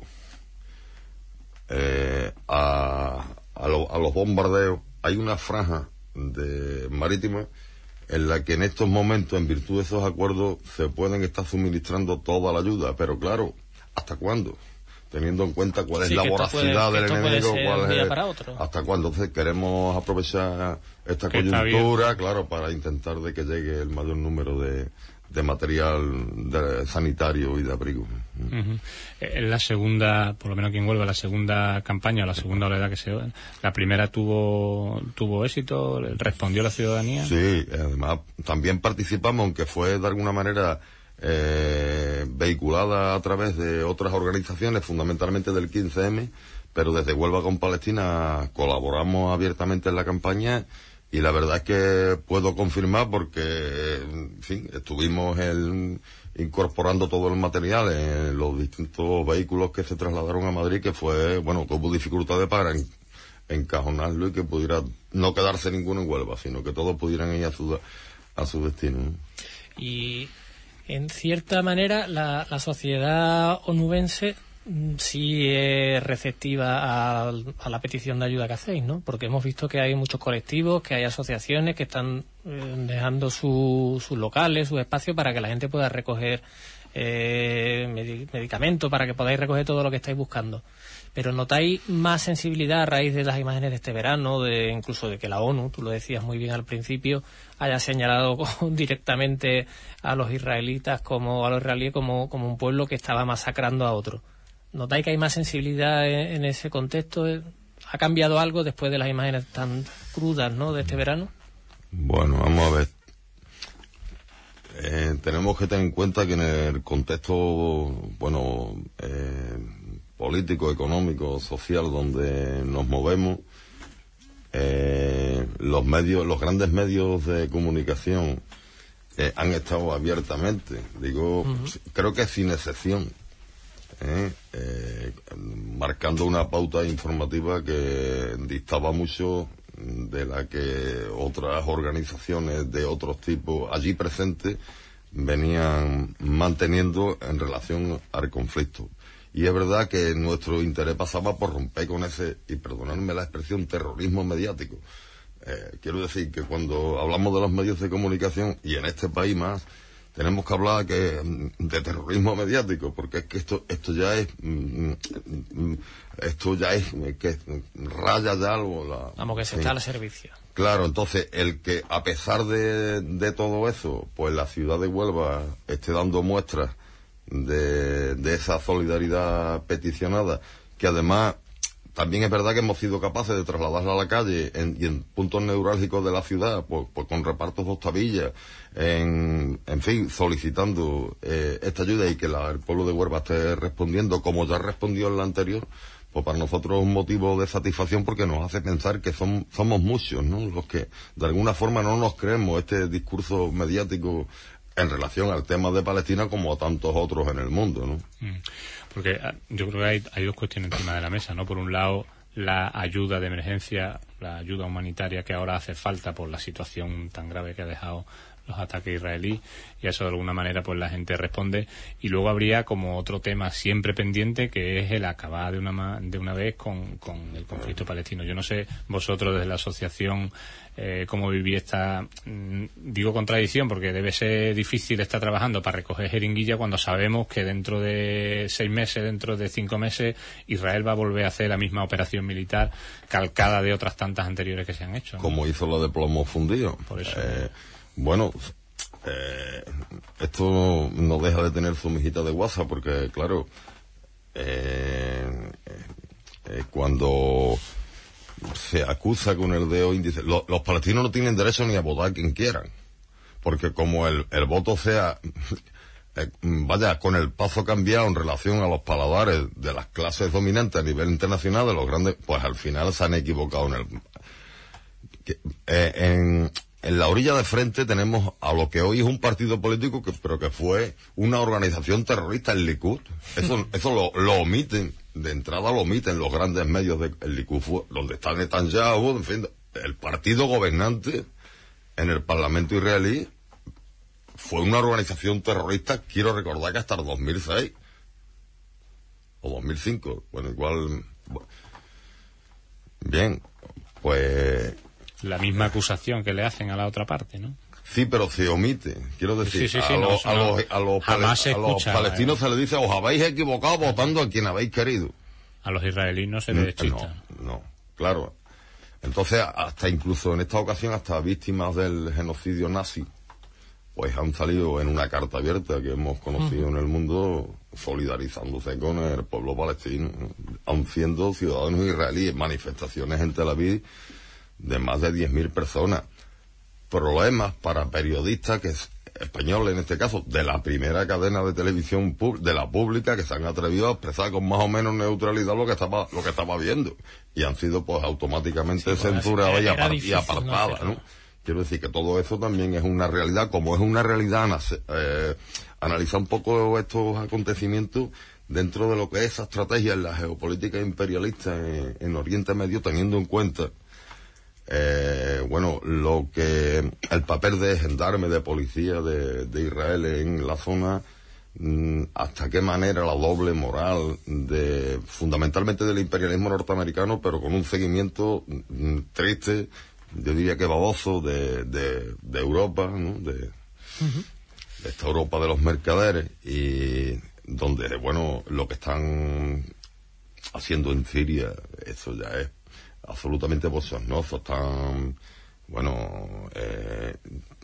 eh, a, a, lo, a los bombardeos, hay una franja de marítima en la que en estos momentos, en virtud de esos acuerdos, se pueden estar suministrando toda la ayuda, pero claro, ¿hasta cuándo? Teniendo en cuenta cuál es sí, la voracidad puede, del enemigo, cuál es, para otro. Hasta cuándo. Entonces queremos aprovechar esta que coyuntura, claro, para intentar de que llegue el mayor número de, de material de, sanitario y de abrigo. Uh-huh. Es la segunda, por lo menos aquí en Huelva, la segunda campaña, la segunda oleada que se... La primera tuvo tuvo éxito, respondió la ciudadanía. Sí, además también participamos, aunque fue de alguna manera... Eh, vehiculada a través de otras organizaciones, fundamentalmente del quince eme, pero desde Huelva con Palestina colaboramos abiertamente en la campaña, y la verdad es que puedo confirmar porque, en fin, estuvimos el, incorporando todo el material en los distintos vehículos que se trasladaron a Madrid, que fue, bueno, tuvo dificultades para en, encajonarlo y que pudiera no quedarse ninguno en Huelva, sino que todos pudieran ir a su, a su destino. Y en cierta manera, la, la sociedad onubense sí es receptiva a, a la petición de ayuda que hacéis, ¿no? Porque hemos visto que hay muchos colectivos, que hay asociaciones que están eh, dejando su, sus locales, sus espacios para que la gente pueda recoger eh, med- medicamentos, para que podáis recoger todo lo que estáis buscando. Pero ¿notáis más sensibilidad a raíz de las imágenes de este verano, de incluso de que la ONU, tú lo decías muy bien al principio, haya señalado directamente a los israelitas como a los israelíes como, como un pueblo que estaba masacrando a otro? ¿Notáis que hay más sensibilidad en, en ese contexto? ¿Ha cambiado algo después de las imágenes tan crudas, ¿no?, de este verano? Bueno, vamos a ver. Eh, tenemos que tener en cuenta que en el contexto, bueno, eh, político, económico, social donde nos movemos, eh, los medios, los grandes medios de comunicación eh, han estado abiertamente, digo, uh-huh. creo que sin excepción, eh, eh, marcando una pauta informativa que distaba mucho de la que otras organizaciones de otros tipos allí presentes venían manteniendo en relación al conflicto. Y es verdad que nuestro interés pasaba por romper con ese, y perdonadme la expresión, terrorismo mediático. Eh, quiero decir que cuando hablamos de los medios de comunicación, y en este país más, tenemos que hablar que de terrorismo mediático, porque es que esto esto ya es mm, esto ya es que raya ya algo la, vamos, que se sí. está al servicio. Claro, entonces el que a pesar de, de todo eso, pues la ciudad de Huelva esté dando muestras de, de esa solidaridad peticionada, que además también es verdad que hemos sido capaces de trasladarla a la calle en, y en puntos neurálgicos de la ciudad, pues, pues con repartos de octavillas, en, en fin, solicitando eh, esta ayuda y que la, el pueblo de Huelva esté respondiendo como ya respondió en la anterior, pues para nosotros es un motivo de satisfacción porque nos hace pensar que son, somos muchos, ¿no?, los que de alguna forma no nos creemos este discurso mediático en relación al tema de Palestina como a tantos otros en el mundo, ¿no? Mm. Porque yo creo que hay, hay dos cuestiones encima de la mesa, ¿no? Por un lado, la ayuda de emergencia, la ayuda humanitaria que ahora hace falta por la situación tan grave que ha dejado los ataques israelíes, y a eso de alguna manera pues la gente responde. Y luego habría como otro tema siempre pendiente, que es el acabar de una de una vez con, con el conflicto palestino. Yo no sé vosotros desde la asociación eh, cómo viví esta, mmm, digo contradicción, porque debe ser difícil estar trabajando para recoger jeringuilla cuando sabemos que dentro de seis meses, dentro de cinco meses, Israel va a volver a hacer la misma operación militar calcada de otras tantas anteriores que se han hecho, ¿no? Como hizo lo de plomo fundido. Por eso. Eh, Bueno, eh, esto no deja de tener su mijita de guasa porque, claro, eh, eh, cuando se acusa con el dedo índice, lo, los palestinos no tienen derecho ni a votar quien quieran, porque como el, el voto sea, eh, vaya, con el paso cambiado en relación a los paladares de las clases dominantes a nivel internacional, de los grandes, pues al final se han equivocado en el... Que, eh, en En la orilla de frente tenemos a lo que hoy es un partido político, que, pero que fue una organización terrorista, el Likud. Eso, eso lo, lo omiten, de entrada lo omiten los grandes medios del de, Likud, fue, donde está Netanyahu, en fin, el partido gobernante en el Parlamento israelí fue una organización terrorista, quiero recordar que hasta el dos mil seis o dos mil cinco, bueno, igual... Bueno. Bien, pues... La misma acusación que le hacen a la otra parte, ¿no? Sí, pero se omite. Quiero decir, sí, sí, sí, a, no, los, a, no, los, a, los, jamás pale, a los escucha, palestinos eh. se les dice, os habéis equivocado votando a quien habéis querido. A los israelíes no se les despista. No, no, claro. Entonces, hasta incluso en esta ocasión, hasta víctimas del genocidio nazi, pues han salido en una carta abierta que hemos conocido uh-huh. en el mundo, solidarizándose con el pueblo palestino, aun siendo ciudadanos israelíes, manifestaciones en Tel Aviv de más de diez mil personas. Problemas para periodistas que españoles, en este caso, de la primera cadena de televisión de la pública, que se han atrevido a expresar con más o menos neutralidad lo que estaba lo que estaba viendo, y han sido pues automáticamente sí, censurados y, apart y apartadas, ¿no? Quiero decir que todo eso también es una realidad, como es una realidad eh, analizar un poco estos acontecimientos dentro de lo que es esa estrategia en la geopolítica imperialista en, en Oriente Medio, teniendo en cuenta Eh, bueno, lo que el papel de gendarme, de policía de, de Israel en la zona, mmm, hasta qué manera la doble moral de fundamentalmente del imperialismo norteamericano, pero con un seguimiento mmm, triste, yo diría que baboso, de, de, de Europa, ¿no? de, uh-huh. de esta Europa de los mercaderes, y donde, bueno, lo que están haciendo en Siria, eso ya es absolutamente bochornoso. Están, bueno, eh,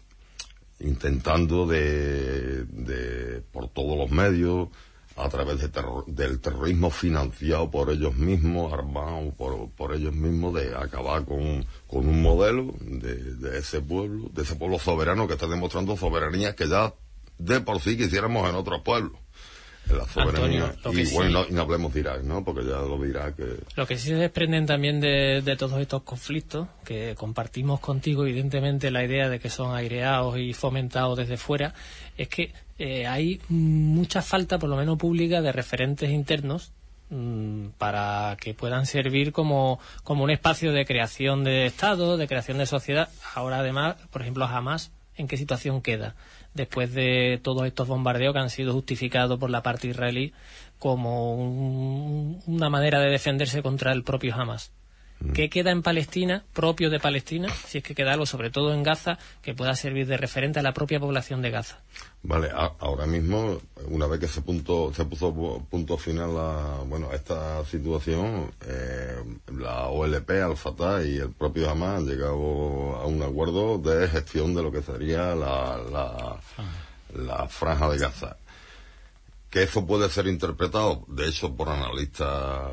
intentando de, de, por todos los medios, a través de terror, del terrorismo financiado por ellos mismos, armado por, por ellos mismos, de acabar con, con un modelo de, de ese pueblo, de ese pueblo soberano que está demostrando soberanía que ya de por sí quisiéramos en otros pueblos. La soberanía. Antonio, y bueno, sí, no, no hablemos de Irak, ¿no? Porque ya lo dirá que... Lo que sí se desprenden también de, de todos estos conflictos, que compartimos contigo evidentemente la idea de que son aireados y fomentados desde fuera, es que eh, hay mucha falta, por lo menos pública, de referentes internos mmm, para que puedan servir como, como un espacio de creación de Estado, de creación de sociedad. Ahora además, por ejemplo, Hamas, ¿en qué situación queda? Después de todos estos bombardeos que han sido justificados por la parte israelí como un, una manera de defenderse contra el propio Hamas. Mm. ¿Qué queda en Palestina, propio de Palestina, si es que queda algo, sobre todo en Gaza, que pueda servir de referente a la propia población de Gaza? Vale, a, ahora mismo, una vez que se, punto, se puso punto final a, bueno, a esta situación, eh, la O L P, Al-Fatah y el propio Hamas han llegado a un acuerdo de gestión de lo que sería la, la, la franja de Gaza. Que eso puede ser interpretado, de hecho, por analistas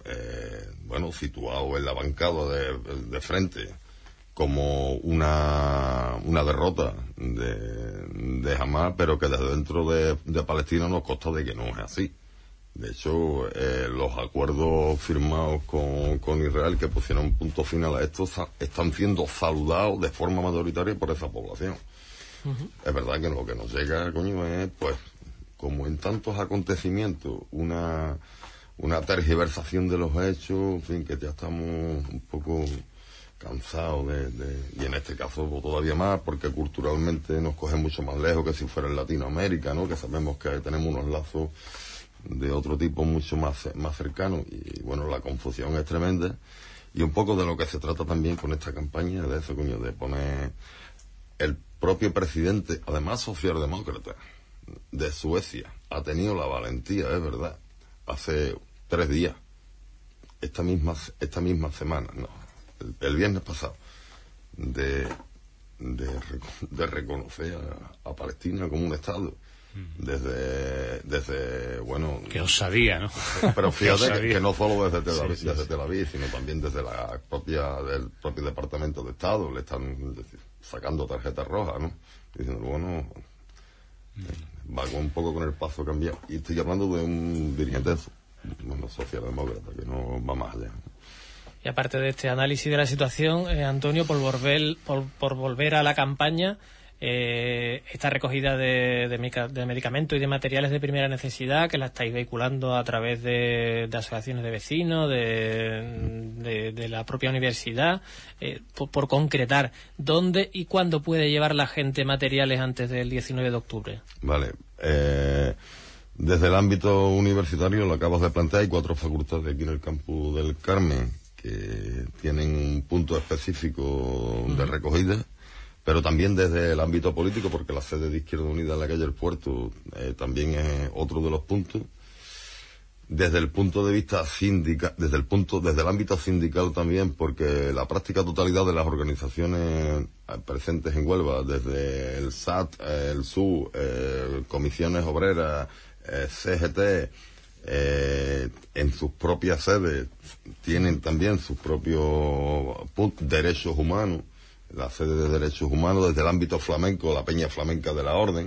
eh, bueno, situado en la bancada de, de frente como una, una derrota de, de Hamás, pero que desde dentro de, de Palestina nos consta de que no es así. De hecho, eh, los acuerdos firmados con, con Israel que pusieron punto final a esto están siendo saludados de forma mayoritaria por esa población. Uh-huh. Es verdad que lo que nos llega, coño, es, pues, como en tantos acontecimientos, una, una tergiversación de los hechos, en fin, que ya estamos un poco cansados de, de... Y en este caso pues, todavía más, porque culturalmente nos coge mucho más lejos que si fuera en Latinoamérica, ¿no? Que sabemos que tenemos unos lazos de otro tipo mucho más, más cercanos. Y, bueno, la confusión es tremenda. Y un poco de lo que se trata también con esta campaña, de eso, coño, de poner el propio presidente, además socialdemócrata, de Suecia, ha tenido la valentía, es verdad, hace tres días, esta misma esta misma semana, no, el, el viernes pasado, de de, de reconocer a, a Palestina como un Estado. Desde, desde, bueno... Qué osadía, ¿no? Pero fíjate que, que no solo desde Tel Aviv, sí, sí, desde sí. Tel Aviv, sino también desde la propia, del propio Departamento de Estado, le están decir, sacando tarjetas rojas, ¿no? Diciendo, bueno, mm. va con un poco con el paso cambiado. Y estoy hablando de un dirigente, bueno, socialdemócrata, que no va más allá. Y aparte de este análisis de la situación, eh, Antonio, por volver, por, por volver a la campaña, Eh, esta recogida de, de, de medicamentos y de materiales de primera necesidad que la estáis vehiculando a través de, de asociaciones de vecinos, de, de, de la propia universidad, eh, por, por concretar, ¿dónde y cuándo puede llevar la gente materiales antes del diecinueve de octubre? Vale, eh, desde el ámbito universitario, lo acabas de plantear, hay cuatro facultades aquí en el campus del Carmen que tienen un punto específico uh-huh. de recogida. Pero también desde el ámbito político, porque la sede de Izquierda Unida en la calle El Puerto eh, también es otro de los puntos. Desde el punto de vista sindical, desde el punto, desde el ámbito sindical también, porque la práctica totalidad de las organizaciones presentes en Huelva, desde el S A T, el S U, eh, Comisiones Obreras, eh, C G T, eh, en sus propias sedes tienen también sus propios puntos, derechos humanos. La sede de derechos humanos desde el ámbito flamenco, la Peña Flamenca de la Orden,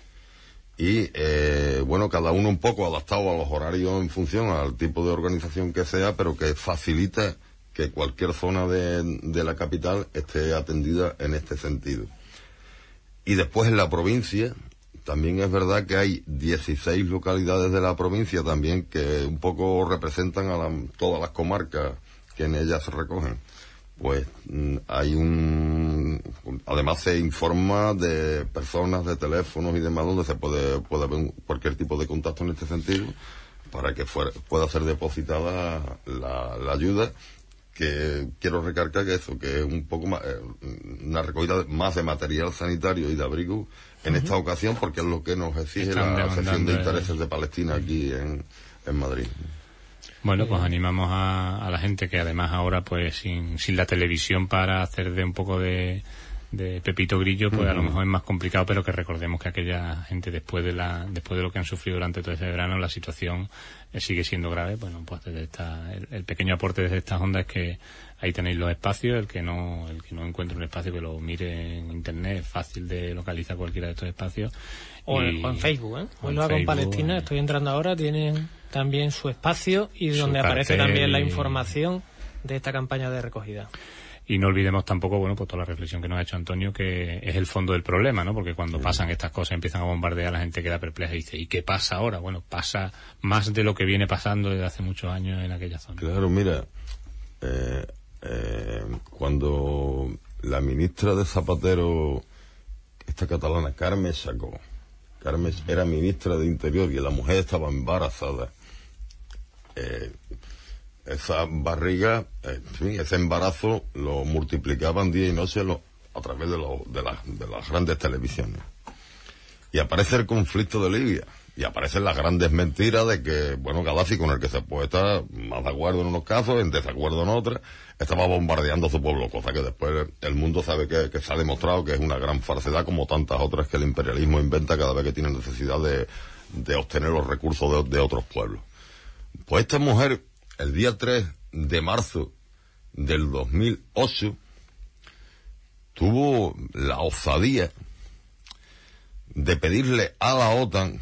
y eh, bueno, cada uno un poco adaptado a los horarios en función al tipo de organización que sea, pero que facilita que cualquier zona de, de la capital esté atendida en este sentido. Y después en la provincia, también es verdad que hay dieciséis localidades de la provincia también que un poco representan a la, todas las comarcas que en ellas se recogen. Pues hay un... Además se informa de personas, de teléfonos y demás donde se puede, puede haber cualquier tipo de contacto en este sentido para que fuera, pueda ser depositada la, la ayuda, que quiero recargar que eso, que es un poco más, eh, una recogida más de material sanitario y de abrigo en uh-huh. esta ocasión, porque es lo que nos exige Están la sección de intereses el... de Palestina aquí en, en Madrid. Bueno, pues animamos a, a la gente que además ahora, pues sin, sin la televisión para hacer de un poco de, de Pepito Grillo, pues uh-huh. a lo mejor es más complicado, pero que recordemos que aquella gente después de la después de lo que han sufrido durante todo ese verano, la situación eh, sigue siendo grave. Bueno, pues desde esta, el, el pequeño aporte desde estas ondas es que ahí tenéis los espacios, el que no el que no encuentre un espacio que lo mire en internet, es fácil de localizar cualquiera de estos espacios. O, y, o en Facebook, ¿eh? Hoy lo hago en Palestina, eh. estoy entrando ahora, tienen también su espacio y su donde aparece también la y... información de esta campaña de recogida. Y no olvidemos tampoco, bueno, pues toda la reflexión que nos ha hecho Antonio, que es el fondo del problema, ¿no? Porque cuando sí. pasan estas cosas, empiezan a bombardear, la gente queda perpleja y dice, ¿y qué pasa ahora? Bueno, pasa más de lo que viene pasando desde hace muchos años en aquella zona. Claro, mira, eh, eh, cuando la ministra de Zapatero, esta catalana, Carme Chacón, Carme era ministra de Interior y la mujer estaba embarazada. Eh, esa barriga, eh, en fin, ese embarazo lo multiplicaban día y noche lo, a través de, lo, de, la, de las grandes televisiones. Y aparece el conflicto de Libia. Y aparecen las grandes mentiras de que, bueno, Gaddafi, con el que se puede estar más de acuerdo en unos casos, en desacuerdo en otros, estaba bombardeando a su pueblo, cosa que después el mundo sabe que, que se ha demostrado que es una gran falsedad, como tantas otras que el imperialismo inventa cada vez que tiene necesidad de, de obtener los recursos de, de otros pueblos. Pues esta mujer el día tres de marzo del dos mil ocho, tuvo la osadía de pedirle a la OTAN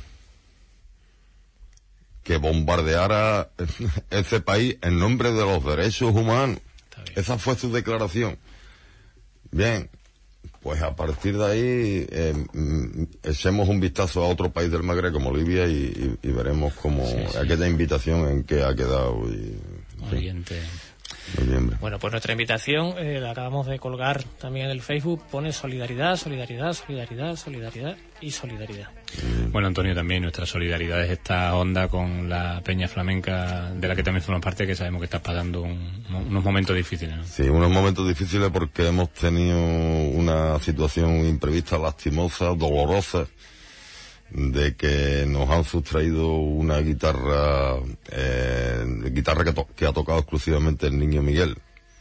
que bombardeara ese país en nombre de los derechos humanos. Esa fue su declaración. Bien, pues a partir de ahí eh, echemos un vistazo a otro país del Magreb como Libia y, y, y veremos cómo sí, sí. aquella invitación en qué ha quedado. Y, Oriente. Noviembre. Bueno, pues nuestra invitación eh, la acabamos de colgar también en el Facebook. Pone solidaridad, solidaridad, solidaridad, solidaridad y solidaridad. Bueno, Antonio, también nuestra solidaridad es esta onda con la Peña Flamenca, de la que también formas parte, que sabemos que estás pasando un, unos momentos difíciles, ¿no? Sí, unos momentos difíciles porque hemos tenido una situación imprevista, lastimosa, dolorosa, de que nos han sustraído una guitarra, eh, guitarra que, to- que ha tocado exclusivamente el niño Miguel,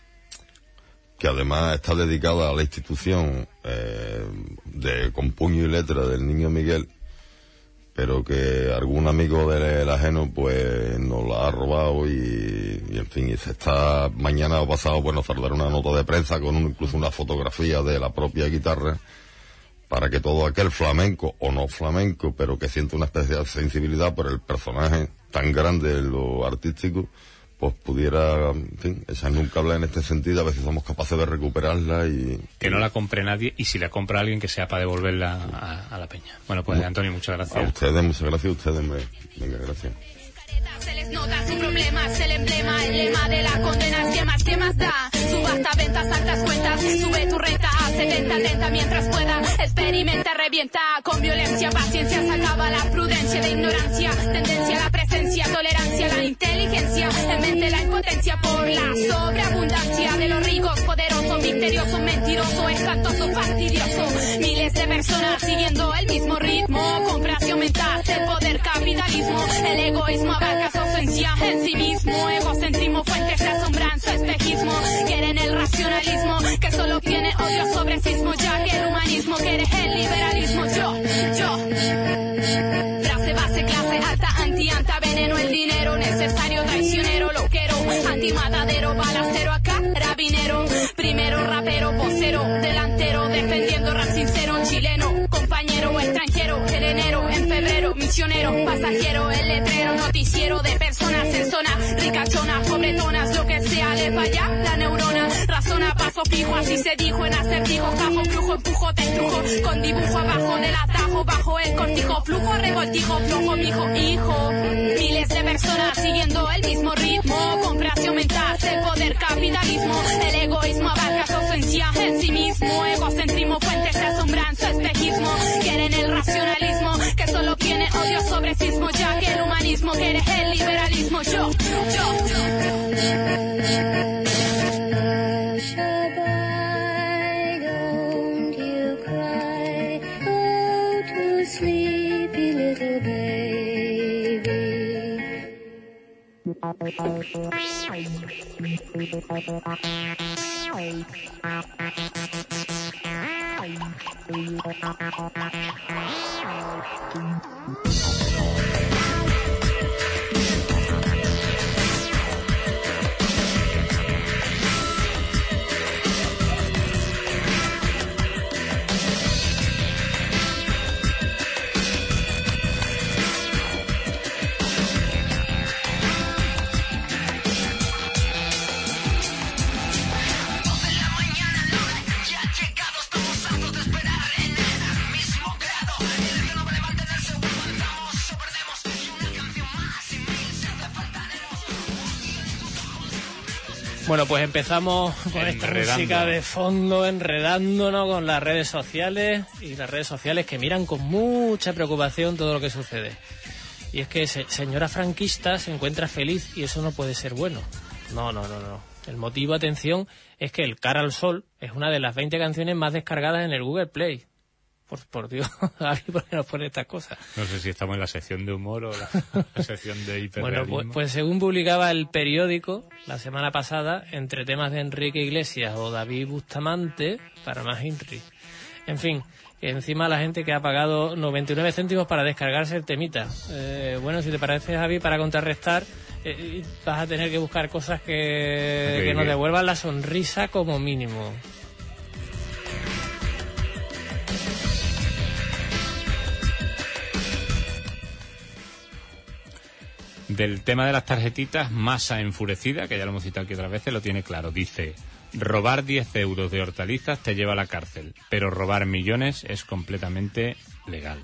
que además está dedicada a la institución eh, de con puño y letra del niño Miguel, pero que algún amigo del ajeno pues nos la ha robado y, y en fin, y se está mañana o pasado, bueno, saldrá una nota de prensa con un, incluso una fotografía de la propia guitarra, para que todo aquel flamenco o no flamenco, pero que siente una especial sensibilidad por el personaje tan grande en lo artístico, pues pudiera, en fin, echarle un cable en este sentido, a ver si somos capaces de recuperarla y... Que no la compre nadie, y si la compra alguien, que sea para devolverla a, a la peña. Bueno, pues bueno, Antonio, muchas gracias. A ustedes, muchas gracias a ustedes, me, venga, gracias. Se les nota su problema, es el emblema, el lema de la condena, ¿qué más, qué más da? Subasta, ventas, altas cuentas, sube tu renta a setenta, treinta mientras pueda, experimenta, revienta, con violencia, paciencia, se acaba la prudencia de ignorancia, tendencia a la presencia, tolerancia, la inteligencia, en mente la impotencia por la sobreabundancia de los ricos, poderoso, misterioso, mentiroso, espantoso, fastidioso, miles de personas siguiendo el mismo ritmo, comparación mental, el poder, capitalismo, el egoísmo abarca su ausencia en sí mismo, egocentrismo, fuentes de asombranza, espejismo, quieren el racionalismo, que solo tiene odio sobre sismo, ya que el humanismo quiere el liberalismo, yo, yo, frase, base, clase, alta, anti-anta, veneno, el dinero, necesario, traicionero, loquero, antimatadero, balacero, acá, rabinero, primero, rapero, vocero, delantero, defendiendo rap sincero, chileno, compañero, extranjero, el enero, en febrero, misionero, pasajero, el letrero, noticiero de personas en zona, ricachonas, pobretonas, lo que sea, le falla la neurona, razona, paso fijo, así se dijo en acertijo, cajo, flujo, empujo, te estrujo, con dibujo abajo del atajo, bajo el cortijo, flujo, revoltijo, flujo, mijo, hijo, miles de personas siguiendo el mismo ritmo, comparación mental, el poder, capitalismo, el egoísmo abarca su ausencia en sí mismo, egocentrismo, fuentes de asombranza, espejismo, quieren el racionalismo, que solo tiene odio sobre sismo, ya que el humanismo quiere el liberalismo, yo, yo, yo. Bueno, pues empezamos con esta Enredando. música de fondo, enredándonos con las redes sociales, y las redes sociales que miran con mucha preocupación todo lo que sucede. Y es que se, señora franquista se encuentra feliz y eso no puede ser bueno. No, no, no, no. El motivo, atención, es que El Cara al Sol es una de las veinte canciones más descargadas en el Google Play. Por, por Dios, Javi, ¿por qué nos pone estas cosas? No sé si estamos en la sección de humor o la, la sección de hiperrealismo. Bueno, pues, pues según publicaba el periódico la semana pasada, entre temas de Enrique Iglesias o David Bustamante, para más Inri. En fin, que encima la gente que ha pagado noventa y nueve céntimos para descargarse el temita. Eh, bueno, si te parece, Javi, para contrarrestar, eh, vas a tener que buscar cosas que, que nos devuelvan la sonrisa como mínimo. Del tema de las tarjetitas, Masa enfurecida, que ya lo hemos citado aquí otras veces, lo tiene claro. Dice, robar diez euros de hortalizas te lleva a la cárcel, pero robar millones es completamente legal.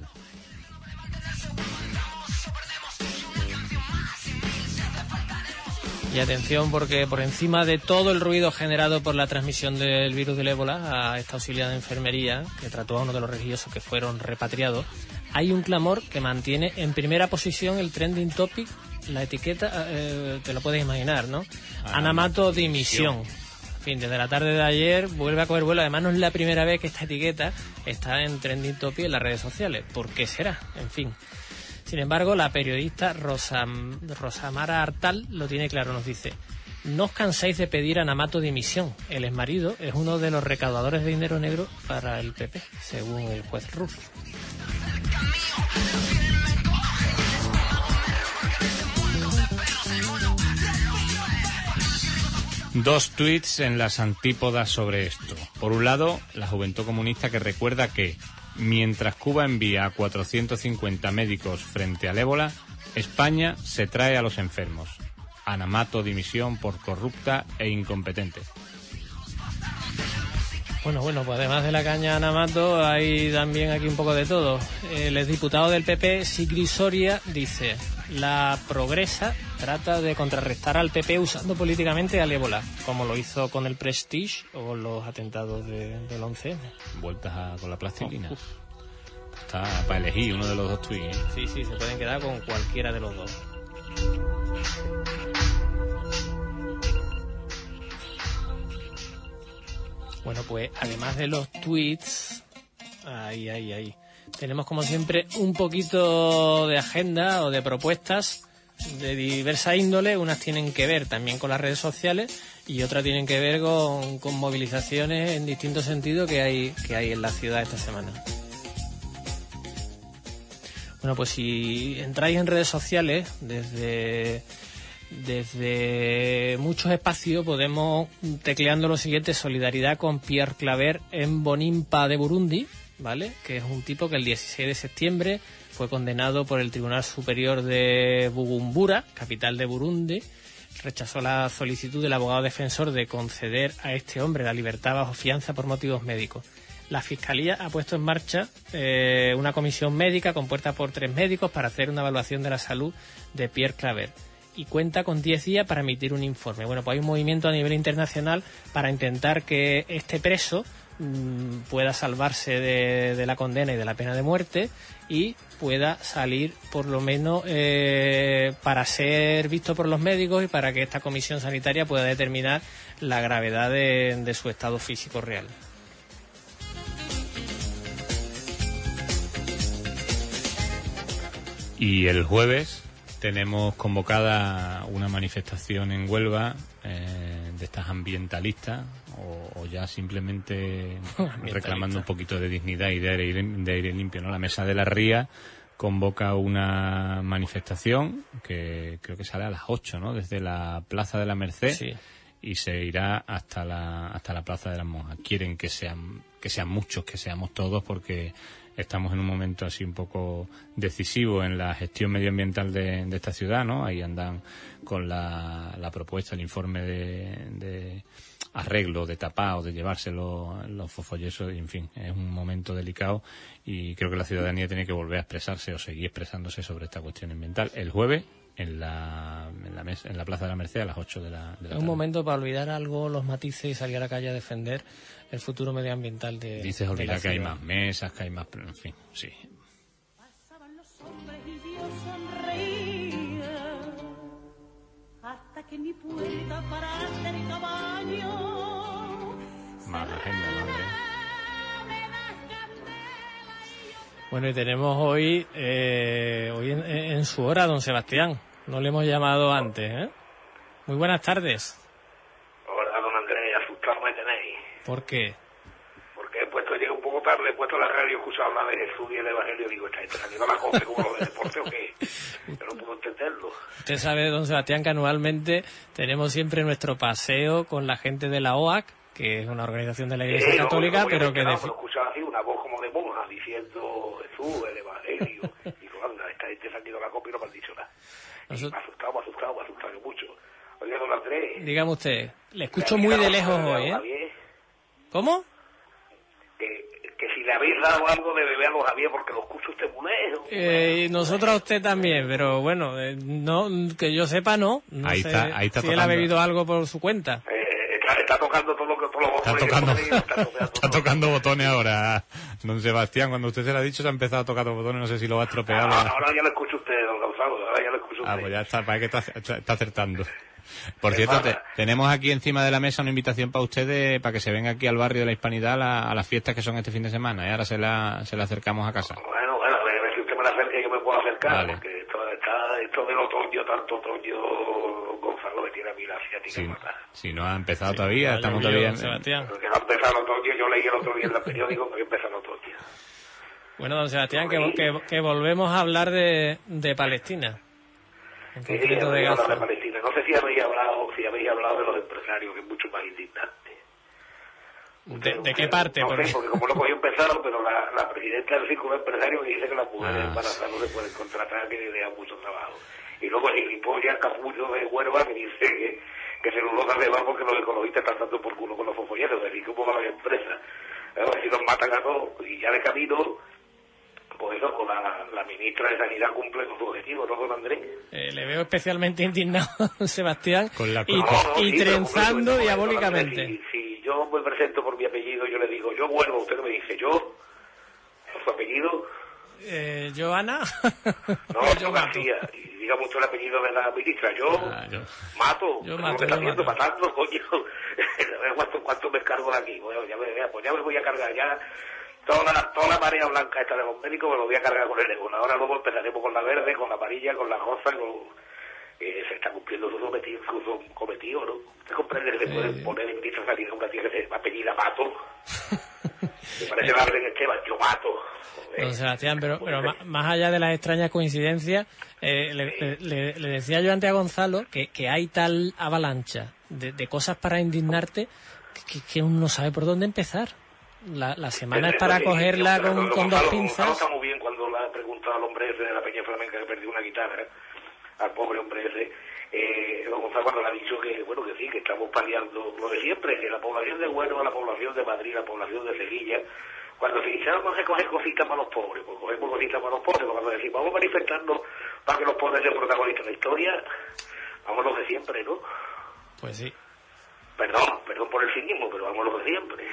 Y atención, porque por encima de todo el ruido generado por la transmisión del virus del ébola a esta auxiliar de enfermería, que trató a uno de los religiosos que fueron repatriados, hay un clamor que mantiene en primera posición el trending topic, la etiqueta, eh, te lo puedes imaginar, ¿no? Ah, Anamato dimisión. En fin, desde la tarde de ayer vuelve a coger vuelo. Además, no es la primera vez que esta etiqueta está en trending topic en las redes sociales. ¿Por qué será? En fin. Sin embargo, la periodista Rosa, Rosamara Artal lo tiene claro, nos dice: no os cansáis de pedir a Anamato dimisión. El exmarido es uno de los recaudadores de dinero negro para el P P, según el juez Ruz. Dos tuits en las antípodas sobre esto. Por un lado, la Juventud Comunista, que recuerda que mientras Cuba envía a cuatrocientos cincuenta médicos frente al ébola, España se trae a los enfermos. Anamato dimisión por corrupta e incompetente. Bueno, bueno, pues además de la caña Anamato, hay también aquí un poco de todo. El exdiputado del P P, Sigri Soria, dice: la Progresa trata de contrarrestar al P P usando políticamente al ébola, como lo hizo con el Prestige o los atentados de, del once eme. Vueltas a, con la plastilina. Oh, está para elegir uno de los dos tweets, ¿eh? Sí, sí, se pueden quedar con cualquiera de los dos. Bueno, pues además de los tweets, ahí, ahí, ahí, tenemos como siempre un poquito de agenda o de propuestas de diversa índole. Unas tienen que ver también con las redes sociales y otras tienen que ver con, con movilizaciones en distintos sentidos que hay, que hay en la ciudad esta semana. Bueno, pues si entráis en redes sociales, desde... Desde muchos espacios podemos, tecleando lo siguiente: solidaridad con Pierre Claver en Bonimpa de Burundi, ¿vale? Que es un tipo que el dieciséis de septiembre fue condenado por el Tribunal Superior de Bujumbura, capital de Burundi. Rechazó la solicitud del abogado defensor de conceder a este hombre la libertad bajo fianza por motivos médicos. La Fiscalía ha puesto en marcha eh, una comisión médica compuesta por tres médicos para hacer una evaluación de la salud de Pierre Claver, y cuenta con diez días para emitir un informe. Bueno, pues hay un movimiento a nivel internacional para intentar que este preso mmm, pueda salvarse de, de la condena y de la pena de muerte y pueda salir por lo menos eh, para ser visto por los médicos y para que esta comisión sanitaria pueda determinar la gravedad de, de su estado físico real. Y el jueves tenemos convocada una manifestación en Huelva eh, de estas ambientalistas o, o ya simplemente reclamando un poquito de dignidad y de aire, de aire limpio, ¿no? La Mesa de la Ría convoca una manifestación que creo que sale a las ocho, ¿no? Desde la Plaza de la Merced. Sí. Y se irá hasta la hasta la Plaza de las Monjas. Quieren que sean que sean muchos, que seamos todos, porque estamos en un momento así un poco decisivo en la gestión medioambiental de, de esta ciudad, ¿no? Ahí andan con la, la propuesta, el informe de, de arreglo, de tapado, de llevárselo los fosfollesos, en fin, es un momento delicado y creo que la ciudadanía tiene que volver a expresarse o seguir expresándose sobre esta cuestión ambiental. El jueves en la en la, mesa, en la Plaza de la Merced a las ocho de la, de la tarde. Es un momento para olvidar algo, los matices, y salir a la calle a defender el futuro medioambiental de Dices olvidar de que hay más mesas, que hay más... En fin, sí. Pasaban los hombres y Dios sonreía hasta que mi puerta paraste el caballo. Más agenda, madre. Bueno, y tenemos hoy, eh, hoy en, en su hora, don Sebastián. No le hemos llamado antes, ¿eh? Muy buenas tardes. Hola, don Andrés, asustado me tenéis. ¿Por qué? Porque he puesto ya un poco como tarde he puesto la radio y he escuchado hablar de Jesús y el Evangelio, digo, esta gente se han ido a la copa como lo de deporte o qué. Yo no puedo entenderlo. Usted sabe, don Sebastián, que anualmente tenemos siempre nuestro paseo con la gente de la O A C, que es una organización de la Iglesia Eh, no, Católica, no, pero que... No, defi- pero he escuchado así una voz como de monja diciendo Jesús, el Evangelio. Digo, anda, esta gente se han ido a la copa y no me han dicho nada. Y Nosotros- me ha asustado, me ha asustado, me ha asustado mucho. Oiga, don Andrés. Dígame usted, le escucho muy de lejos hoy, ¿eh? Javier, ¿Cómo? que, que si le habéis dado algo de beber a don Javier porque lo escucha usted muy lejos. Eh, y nosotros a usted también, pero bueno, eh, no que yo sepa, no. no Ahí sé está- ahí está si él ha tocando. bebido algo por su cuenta. Eh, está, está tocando todo lo que todos los Está botones que tocando, pone, está tocando está tocando botones ahora. Don Sebastián, cuando usted se lo ha dicho, se ha empezado a tocar los botones. No sé si lo va a estropear. Ahora, o- ahora ya lo escucha usted, don Gonzalo, ahora ya lo escucha usted. Ah, pues ya está, parece que está, está- está acertando. Por cierto, te- tenemos aquí encima de la mesa una invitación para ustedes, para que se venga aquí al barrio de la Hispanidad a, la- a las fiestas que son este fin de semana. Y ahora se la, se la acercamos a casa. Bueno, bueno, a ver si usted me la acerca y yo me puedo acercar, Vale. porque esto, está, esto del otoño, tanto otoño, Gonzalo, me tiene a mí la asiática Si, matar. si no ha empezado todavía, Vaya estamos lío, todavía en... Sebastián. Porque no ha empezado el otoño, yo leí el otro día en el periódico que había empezado el otoño. Bueno, don Sebastián, que, que, que volvemos a hablar de, de Palestina. En Sí, concreto de había hablado de Gaza. Palestina. No sé si habéis hablado, si habéis hablado de los empresarios, que es mucho más indignante. ¿De, de qué parte? No Porque- sé, porque como lo cogió empezado, pero la, la presidenta del círculo empresario dice que las mujeres Ah. embarazadas no se pueden contratar, que le dan mucho trabajo. Y luego el gilipollas capullo de Huelva que dice que, que celulosa se va porque los ecologistas están dando por culo con los fofolleros, es decir, como las empresas. A ver si nos matan a todos. Y ya de camino, pues eso, con la, la ministra de Sanidad cumple con su objetivo, ¿no, don Andrés? Eh, le veo especialmente indignado, don Sebastián, Con la y, No, no, y sí, pero trenzando por eso, don diabólicamente. Andrés, Si, si yo me presento por mi apellido, yo le digo, yo vuelvo, usted me dice, yo, su apellido, Eh, Joana, no, yo yo mato. García, y diga mucho el apellido de la ministra, yo, Ah, yo- mato, Yo ¿cómo mato, que está yo haciendo? mato. Matando, coño, a ver cuánto, cuánto me cargo de aquí, bueno, ya me, pues ya me voy a cargar, ya, toda la, toda la marea blanca esta de los médicos me lo voy a cargar con el ébola, ahora luego empezaremos con la verde, con la amarilla, con la rosa, con... Eh, se está cumpliendo su cometido, su cometido, ¿no? Usted comprende que se puede Eh. poner en ministra de Sanidad una tía que se apellida Mato. Me parece la Belén Esteban, yo mato. Joder. Don Sebastián, pero, pero ma- más allá de las extrañas coincidencias, eh, le, le- le- le decía yo antes a Gonzalo que, que hay tal avalancha de, de cosas para indignarte que, que uno no sabe por dónde empezar. La, la semana es para Sí, cogerla yo- con, Gonzalo- con dos Gonzalo pinzas. está muy bien cuando le ha preguntado al hombre ese de la Peña Flamenca que perdió una guitarra, ¿eh? Al pobre hombre ese. Eh, don Gonzalo cuando le ha dicho que, bueno, que sí, que estamos paliando lo de siempre, que la población de Huelva, la población de Madrid, la población de Sevilla, cuando se dijeron no se coger cositas para los pobres, pues cogemos cositas para los pobres, porque cuando decimos vamos a manifestarnos para que los pobres sean protagonistas de la historia, vamos los de siempre, ¿no? Pues sí. Perdón, perdón por el cinismo, pero vamos los de siempre.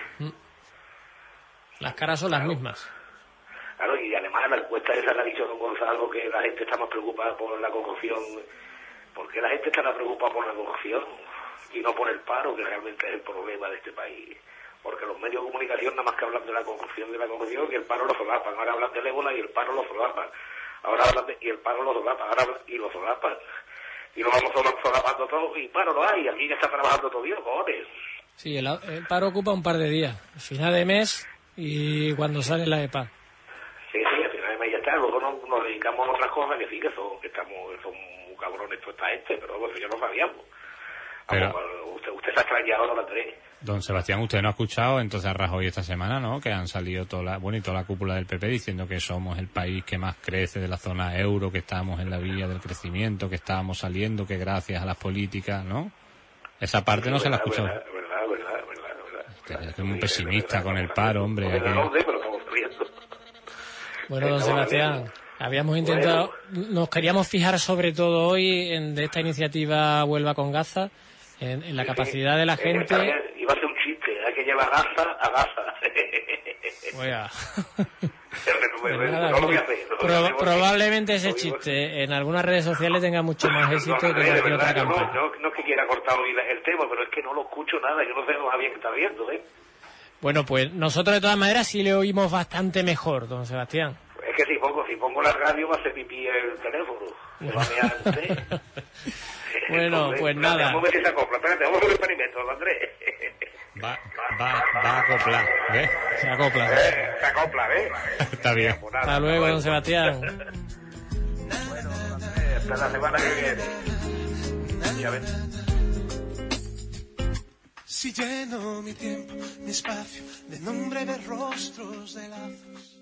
Las caras son las mismas. Claro, y además la encuesta esa la ha dicho don Gonzalo que la gente está más preocupada por la corrupción. ¿Por qué la gente está más preocupada por la corrupción y no por el paro, que realmente es el problema de este país? Porque los medios de comunicación nada más que hablan de la corrupción, de la corrupción, y el paro lo solapan. Ahora hablan del ébola y el paro lo solapan. Ahora hablan de, y el paro lo solapan, ahora hablan, y lo solapan. Y lo vamos sola- solapando todo, y paro no hay, aquí ya está trabajando todo Dios, cojones. Sí, el, el paro ocupa un par de días. Final de mes y cuando sale la E P A. Sí, sí, al final de mes ya está. Luego nos, nos dedicamos a otras cosas que sí, que son, que estamos, que son muy cabrones toda esta gente, pero bueno, ya lo sabíamos. Pero- Vamos, usted, usted se ha extrañado, no la Andrés. Don Sebastián, usted no ha escuchado entonces a Rajoy esta semana, ¿no? Que han salido toda la, bueno, y toda la cúpula del P P diciendo que somos el país que más crece de la zona euro, que estamos en la vía del crecimiento, que estábamos saliendo, que gracias a las políticas, ¿no? Esa parte no se la ha escuchado. Verdad, verdad, verdad, verdad, verdad. Usted es muy pesimista con el paro, hombre. hay Porque no que- sé, pero estamos viendo. Bueno, don Estamos Sebastián, habíamos intentado, nos queríamos fijar sobre todo hoy en de esta iniciativa Huelva con Gaza, en, en la capacidad de la Eh, está gente. bien, iba a ser un chiste, hay que llevar Gaza a Gaza. Oiga, no, pues me- nada, no lo voy a mire, hacer. no lo pro- voy a hacer. probablemente ese Lo digo así. chiste en algunas redes sociales tenga mucho más éxito No, que de cualquier verdad, otra yo no, campaña. no, no es que quiera cortar hoy el tema, pero es que no lo escucho nada, yo no sé lo bien que está viendo, ¿eh? Bueno, pues nosotros de todas maneras sí le oímos bastante mejor, don Sebastián. Es que si pongo, si pongo la radio va a hacer pipí el teléfono. Se va a mear usted. Bueno, Entonces, pues espérate, nada. Vamos a ver si se acopla. Espérate, vamos a hacer un experimento, Andrés. Va, va, va a acoplar, ¿ves? Se acopla. Eh, se acopla, ¿ves? Está bien. Pues nada, Hasta luego, don Sebastián. Bueno, eh, hasta la semana que viene. Ya ves. Si lleno mi tiempo, mi espacio, de nombres, de rostros, de lazos.